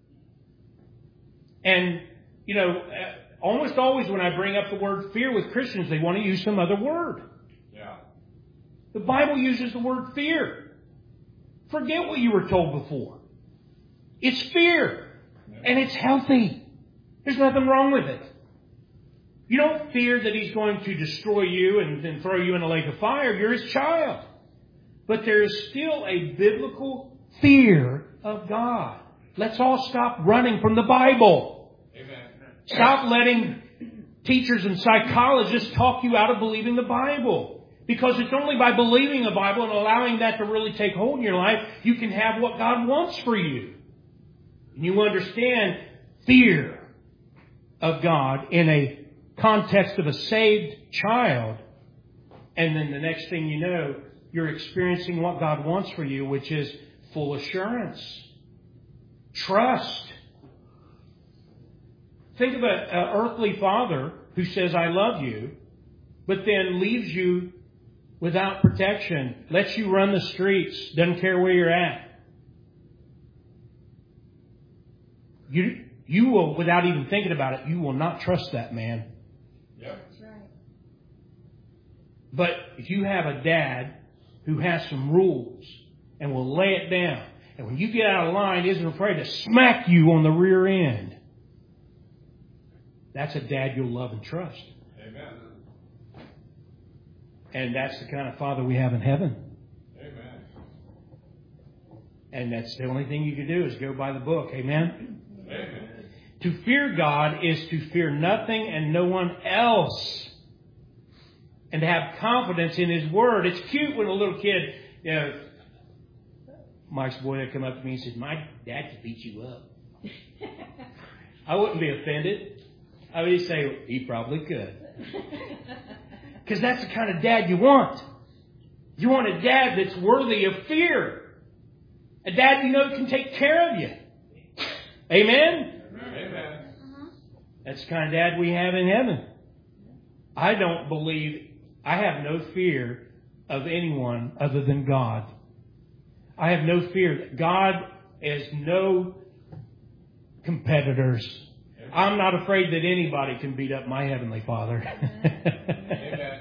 And, you know, almost always when I bring up the word fear with Christians, they want to use some other word. Yeah. The Bible uses the word fear. Forget what you were told before. It's fear. And it's healthy. There's nothing wrong with it. You don't fear that He's going to destroy you and then throw you in a lake of fire. You're His child. But there is still a biblical fear of God. Let's all stop running from the Bible. Amen. Stop letting teachers and psychologists talk you out of believing the Bible. Because it's only by believing the Bible and allowing that to really take hold in your life, you can have what God wants for you. And you understand fear of God in a context of a saved child. And then the next thing you know, you're experiencing what God wants for you, which is full assurance, trust. Think of an earthly father who says, I love you, but then leaves you without protection, lets you run the streets, doesn't care where you're at. You will, without even thinking about it, you will not trust that man. Yep. That's right. But if you have a dad who has some rules and will lay it down, and when you get out of line, isn't afraid to smack you on the rear end, that's a dad you'll love and trust. Amen. And that's the kind of father we have in heaven. Amen. And that's the only thing you can do is go by the book. Amen? Amen. To fear God is to fear nothing and no one else. And to have confidence in His Word. It's cute when a little kid, Mike's boy would come up to me and said, my dad could beat you up. I wouldn't be offended. I would just say, he probably could. Because that's the kind of dad you want. You want a dad that's worthy of fear. A dad you know can take care of you. Amen? Amen. That's the kind of dad we have in heaven. I have no fear of anyone other than God. I have no fear. God has no competitors. I'm not afraid that anybody can beat up my Heavenly Father. Amen.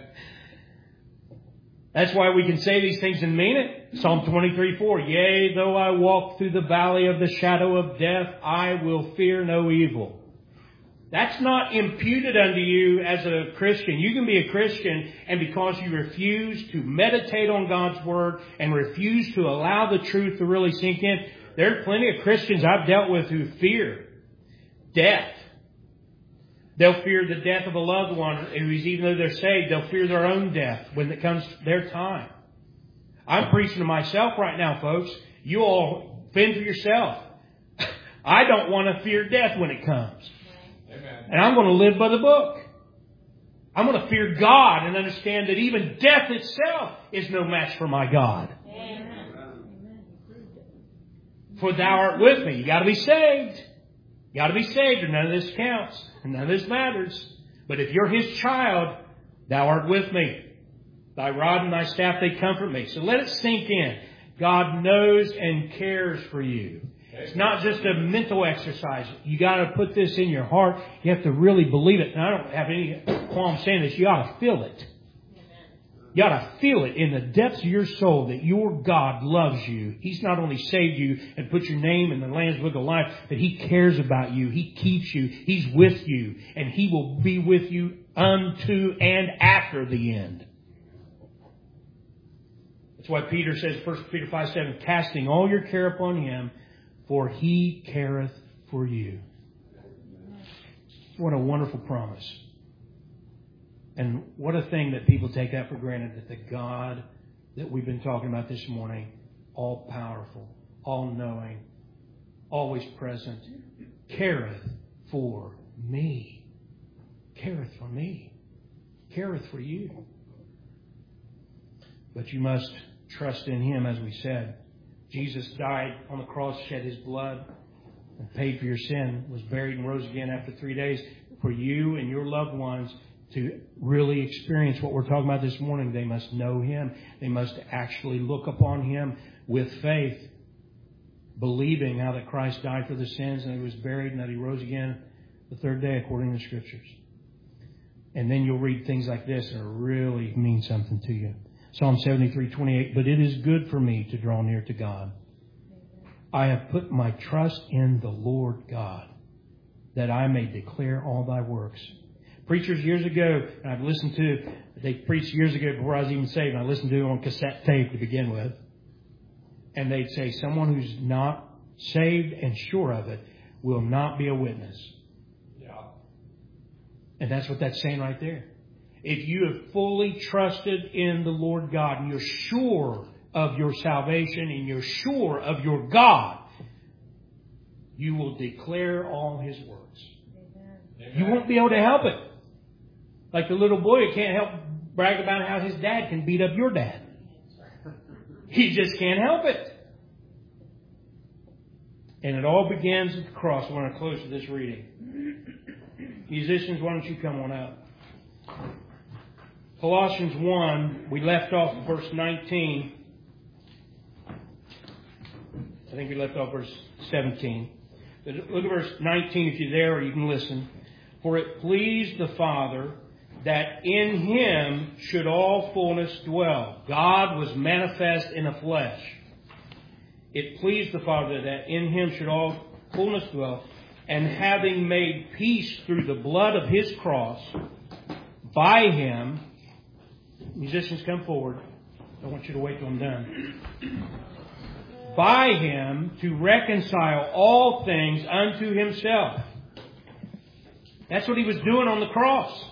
That's why we can say these things and mean it. Psalm 23:4. Yea, though I walk through the valley of the shadow of death, I will fear no evil. That's not imputed unto you as a Christian. You can be a Christian, and because you refuse to meditate on God's Word and refuse to allow the truth to really sink in, there are plenty of Christians I've dealt with who fear death. They'll fear the death of a loved one who's, even though they're saved, they'll fear their own death when it comes to their time. I'm preaching to myself right now, folks. You all fend for yourself. I don't want to fear death when it comes. Amen. And I'm going to live by the book. I'm going to fear God and understand that even death itself is no match for my God. Amen. For thou art with me. You got to be saved. You got to be saved, or none of this counts, and none of this matters. But if you're His child, thou art with me. Thy rod and thy staff, they comfort me. So let it sink in. God knows and cares for you. It's not just a mental exercise. You got to put this in your heart. You have to really believe it. And I don't have any qualm saying this. You ought to feel it. You ought to feel it in the depths of your soul that your God loves you. He's not only saved you and put your name in the Lamb's Book of Life, but He cares about you. He keeps you. He's with you. And He will be with you unto and after the end. That's why Peter says, 1 Peter 5:7, casting all your care upon Him, for He careth for you. What a wonderful promise. And what a thing that people take that for granted, that the God that we've been talking about this morning, all powerful, all knowing, always present, careth for me. Careth for me. Careth for you. But you must trust in Him, as we said. Jesus died on the cross, shed His blood, and paid for your sin, was buried and rose again after 3 days. For you and your loved ones to really experience what we're talking about this morning, they must know Him. They must actually look upon Him with faith, believing how that Christ died for the sins and He was buried and that He rose again the third day according to the Scriptures. And then you'll read things like this and it'll really mean something to you. Psalm 73:28, but it is good for me to draw near to God. I have put my trust in the Lord God, that I may declare all thy works. Preachers years ago, and I've listened to, they preached years ago before I was even saved, and I listened to them on cassette tape to begin with. And they'd say, someone who's not saved and sure of it will not be a witness. Yeah. And that's what that's saying right there. If you have fully trusted in the Lord God, and you're sure of your salvation, and you're sure of your God, you will declare all His works. Amen. You won't be able to help it. Like the little boy who can't help brag about how his dad can beat up your dad. He just can't help it. And it all begins at the cross. I want to close with this reading. Musicians, why don't you come on up? Colossians 1, we left off verse 19. I think we left off verse 17. But look at verse 19 if you're there, or you can listen. For it pleased the Father that in Him should all fullness dwell. God was manifest in the flesh. It pleased the Father that in Him should all fullness dwell, and having made peace through the blood of His cross, by Him, musicians come forward. I want you to wait till I'm done. By Him to reconcile all things unto Himself. That's what He was doing on the cross.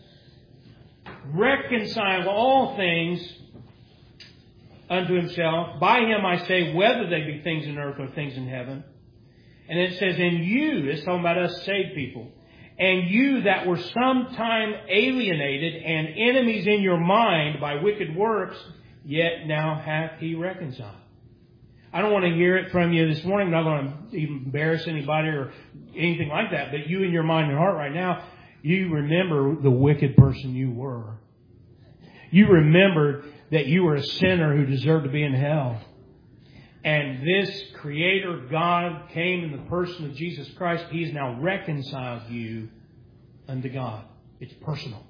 Reconcile all things unto Himself. By Him I say, whether they be things in earth or things in heaven. And it says, and you, it's talking about us saved people, and you that were sometime alienated and enemies in your mind by wicked works, yet now hath He reconciled. I don't want to hear it from you this morning. I'm not going to even embarrass anybody or anything like that. But you in your mind and heart right now, you remember the wicked person you were. You remembered that you were a sinner who deserved to be in hell. And this Creator God came in the person of Jesus Christ. He has now reconciled you unto God. It's personal.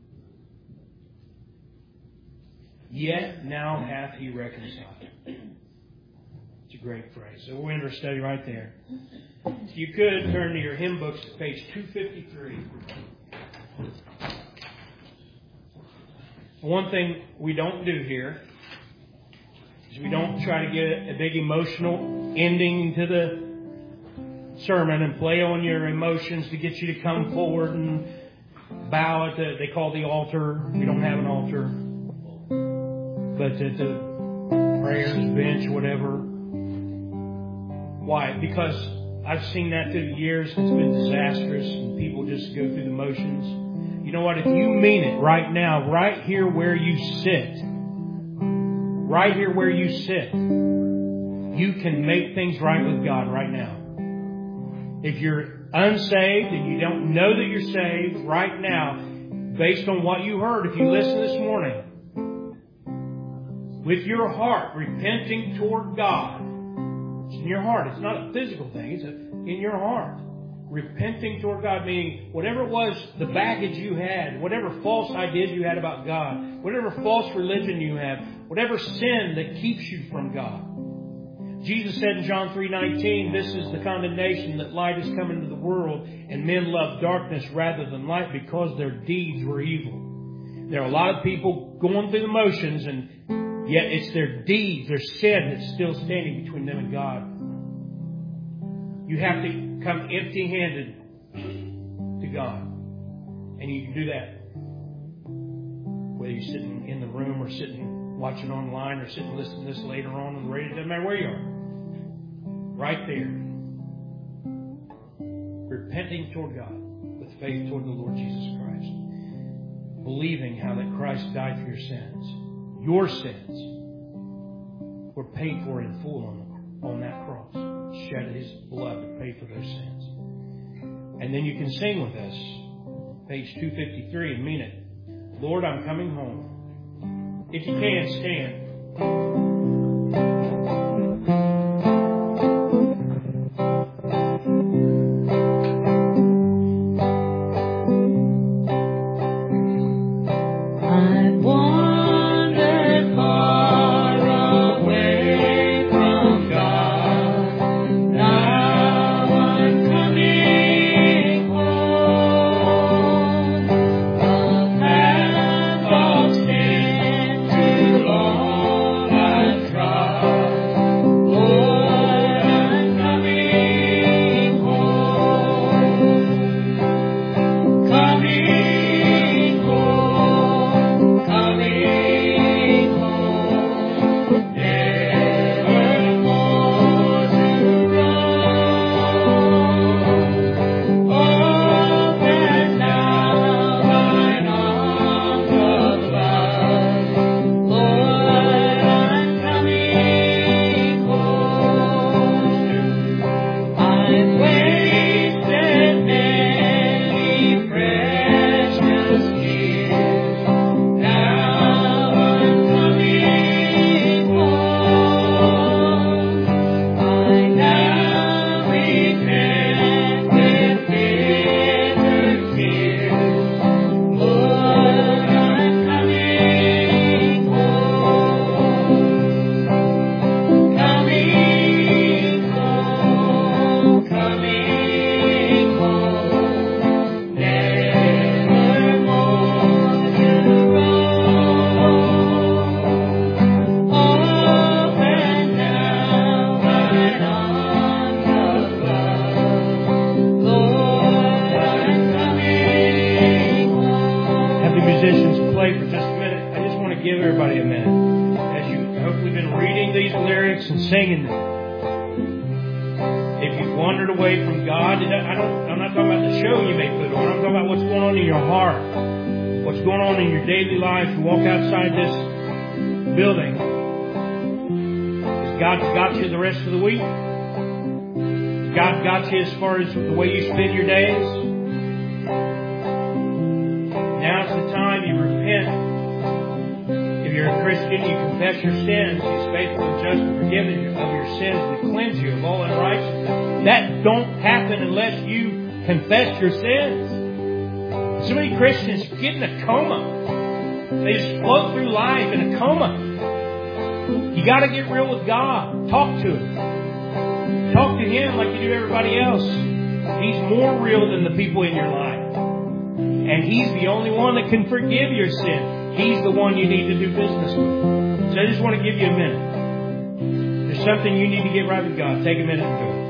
Yet now hath He reconciled. It's a great phrase. So we'll end our study right there. If you could turn to your hymn books to page 253. One thing we don't do here is we don't try to get a big emotional ending to the sermon and play on your emotions to get you to come forward and bow at they call the altar. We don't have an altar. But at the prayers bench or whatever. Why? Because I've seen that through the years. It's been disastrous and people just go through the motions. You know what? If you mean it right now, right here where you sit, right here where you sit, you can make things right with God right now. If you're unsaved and you don't know that you're saved right now, based on what you heard, if you listen this morning, with your heart repenting toward God, it's in your heart. It's not a physical thing. It's in your heart. Repenting toward God, meaning whatever it was, the baggage you had, whatever false ideas you had about God, whatever false religion you have, whatever sin that keeps you from God. Jesus said in John 3:19, this is the condemnation that light is come into the world, and men love darkness rather than light because their deeds were evil. There are a lot of people going through the motions, and yet it's their deeds, their sin that's still standing between them and God. You have to come empty-handed to God. And you can do that. Whether you're sitting in the room or sitting watching online or sitting listening to this later on the radio, it doesn't matter where you are. Right there. Repenting toward God with faith toward the Lord Jesus Christ. Believing how that Christ died for your sins. Your sins were paid for in full on that cross. Shed His blood to pay for those sins. And then you can sing with us, page 253, and mean it. Lord, I'm coming home. If you can, stand. play for just a minute, I just want to give everybody a minute. As you hopefully been reading these lyrics and singing them. If you've wandered away from God, I'm not talking about the show you may put on. I'm talking about what's going on in your heart. What's going on in your daily life. You walk outside this building. Has God got you the rest of the week? Has God got you as far as the way you spend your days? Now's the time you repent. If you're a Christian, you confess your sins. He's faithful and just to forgive you of your sins and to cleanse you of all unrighteousness. That don't happen unless you confess your sins. So many Christians get in a coma. They just float through life in a coma. You got to get real with God. Talk to Him. Talk to Him like you do everybody else. He's more real than the people in your life. And He's the only one that can forgive your sin. He's the one you need to do business with. So I just want to give you a minute. There's something you need to get right with God. Take a minute and do it.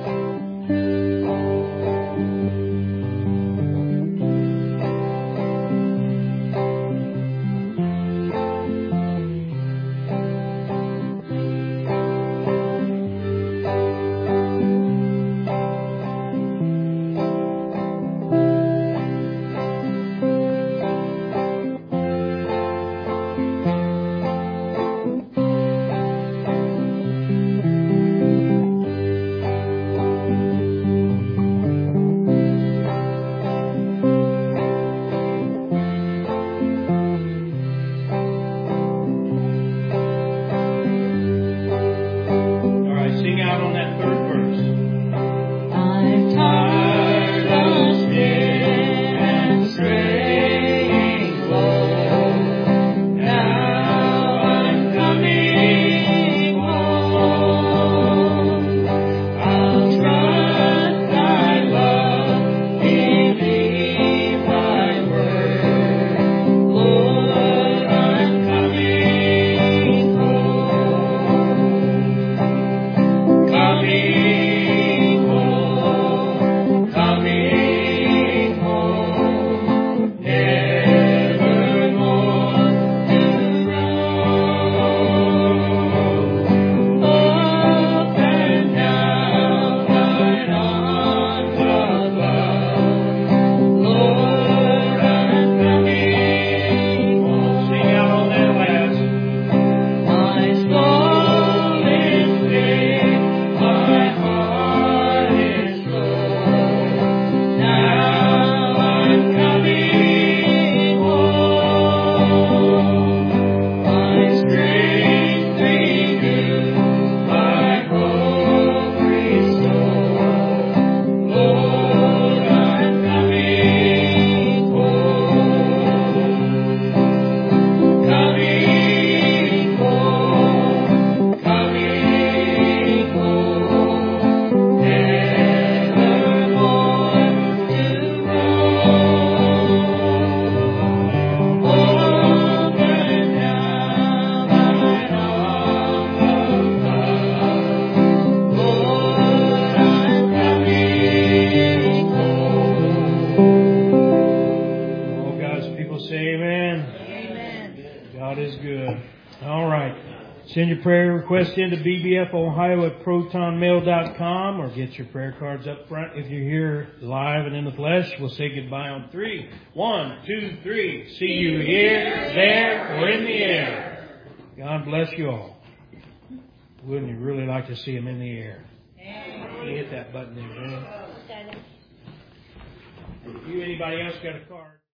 Send your prayer request into bbfohio@protonmail.com or get your prayer cards up front. If you're here live and in the flesh, we'll say goodbye on 3. 1, 2, 3. See you here, there, or in the air. God bless you all. Wouldn't you really like to see Him in the air? You hit that button there, man. If you, anybody else got a card?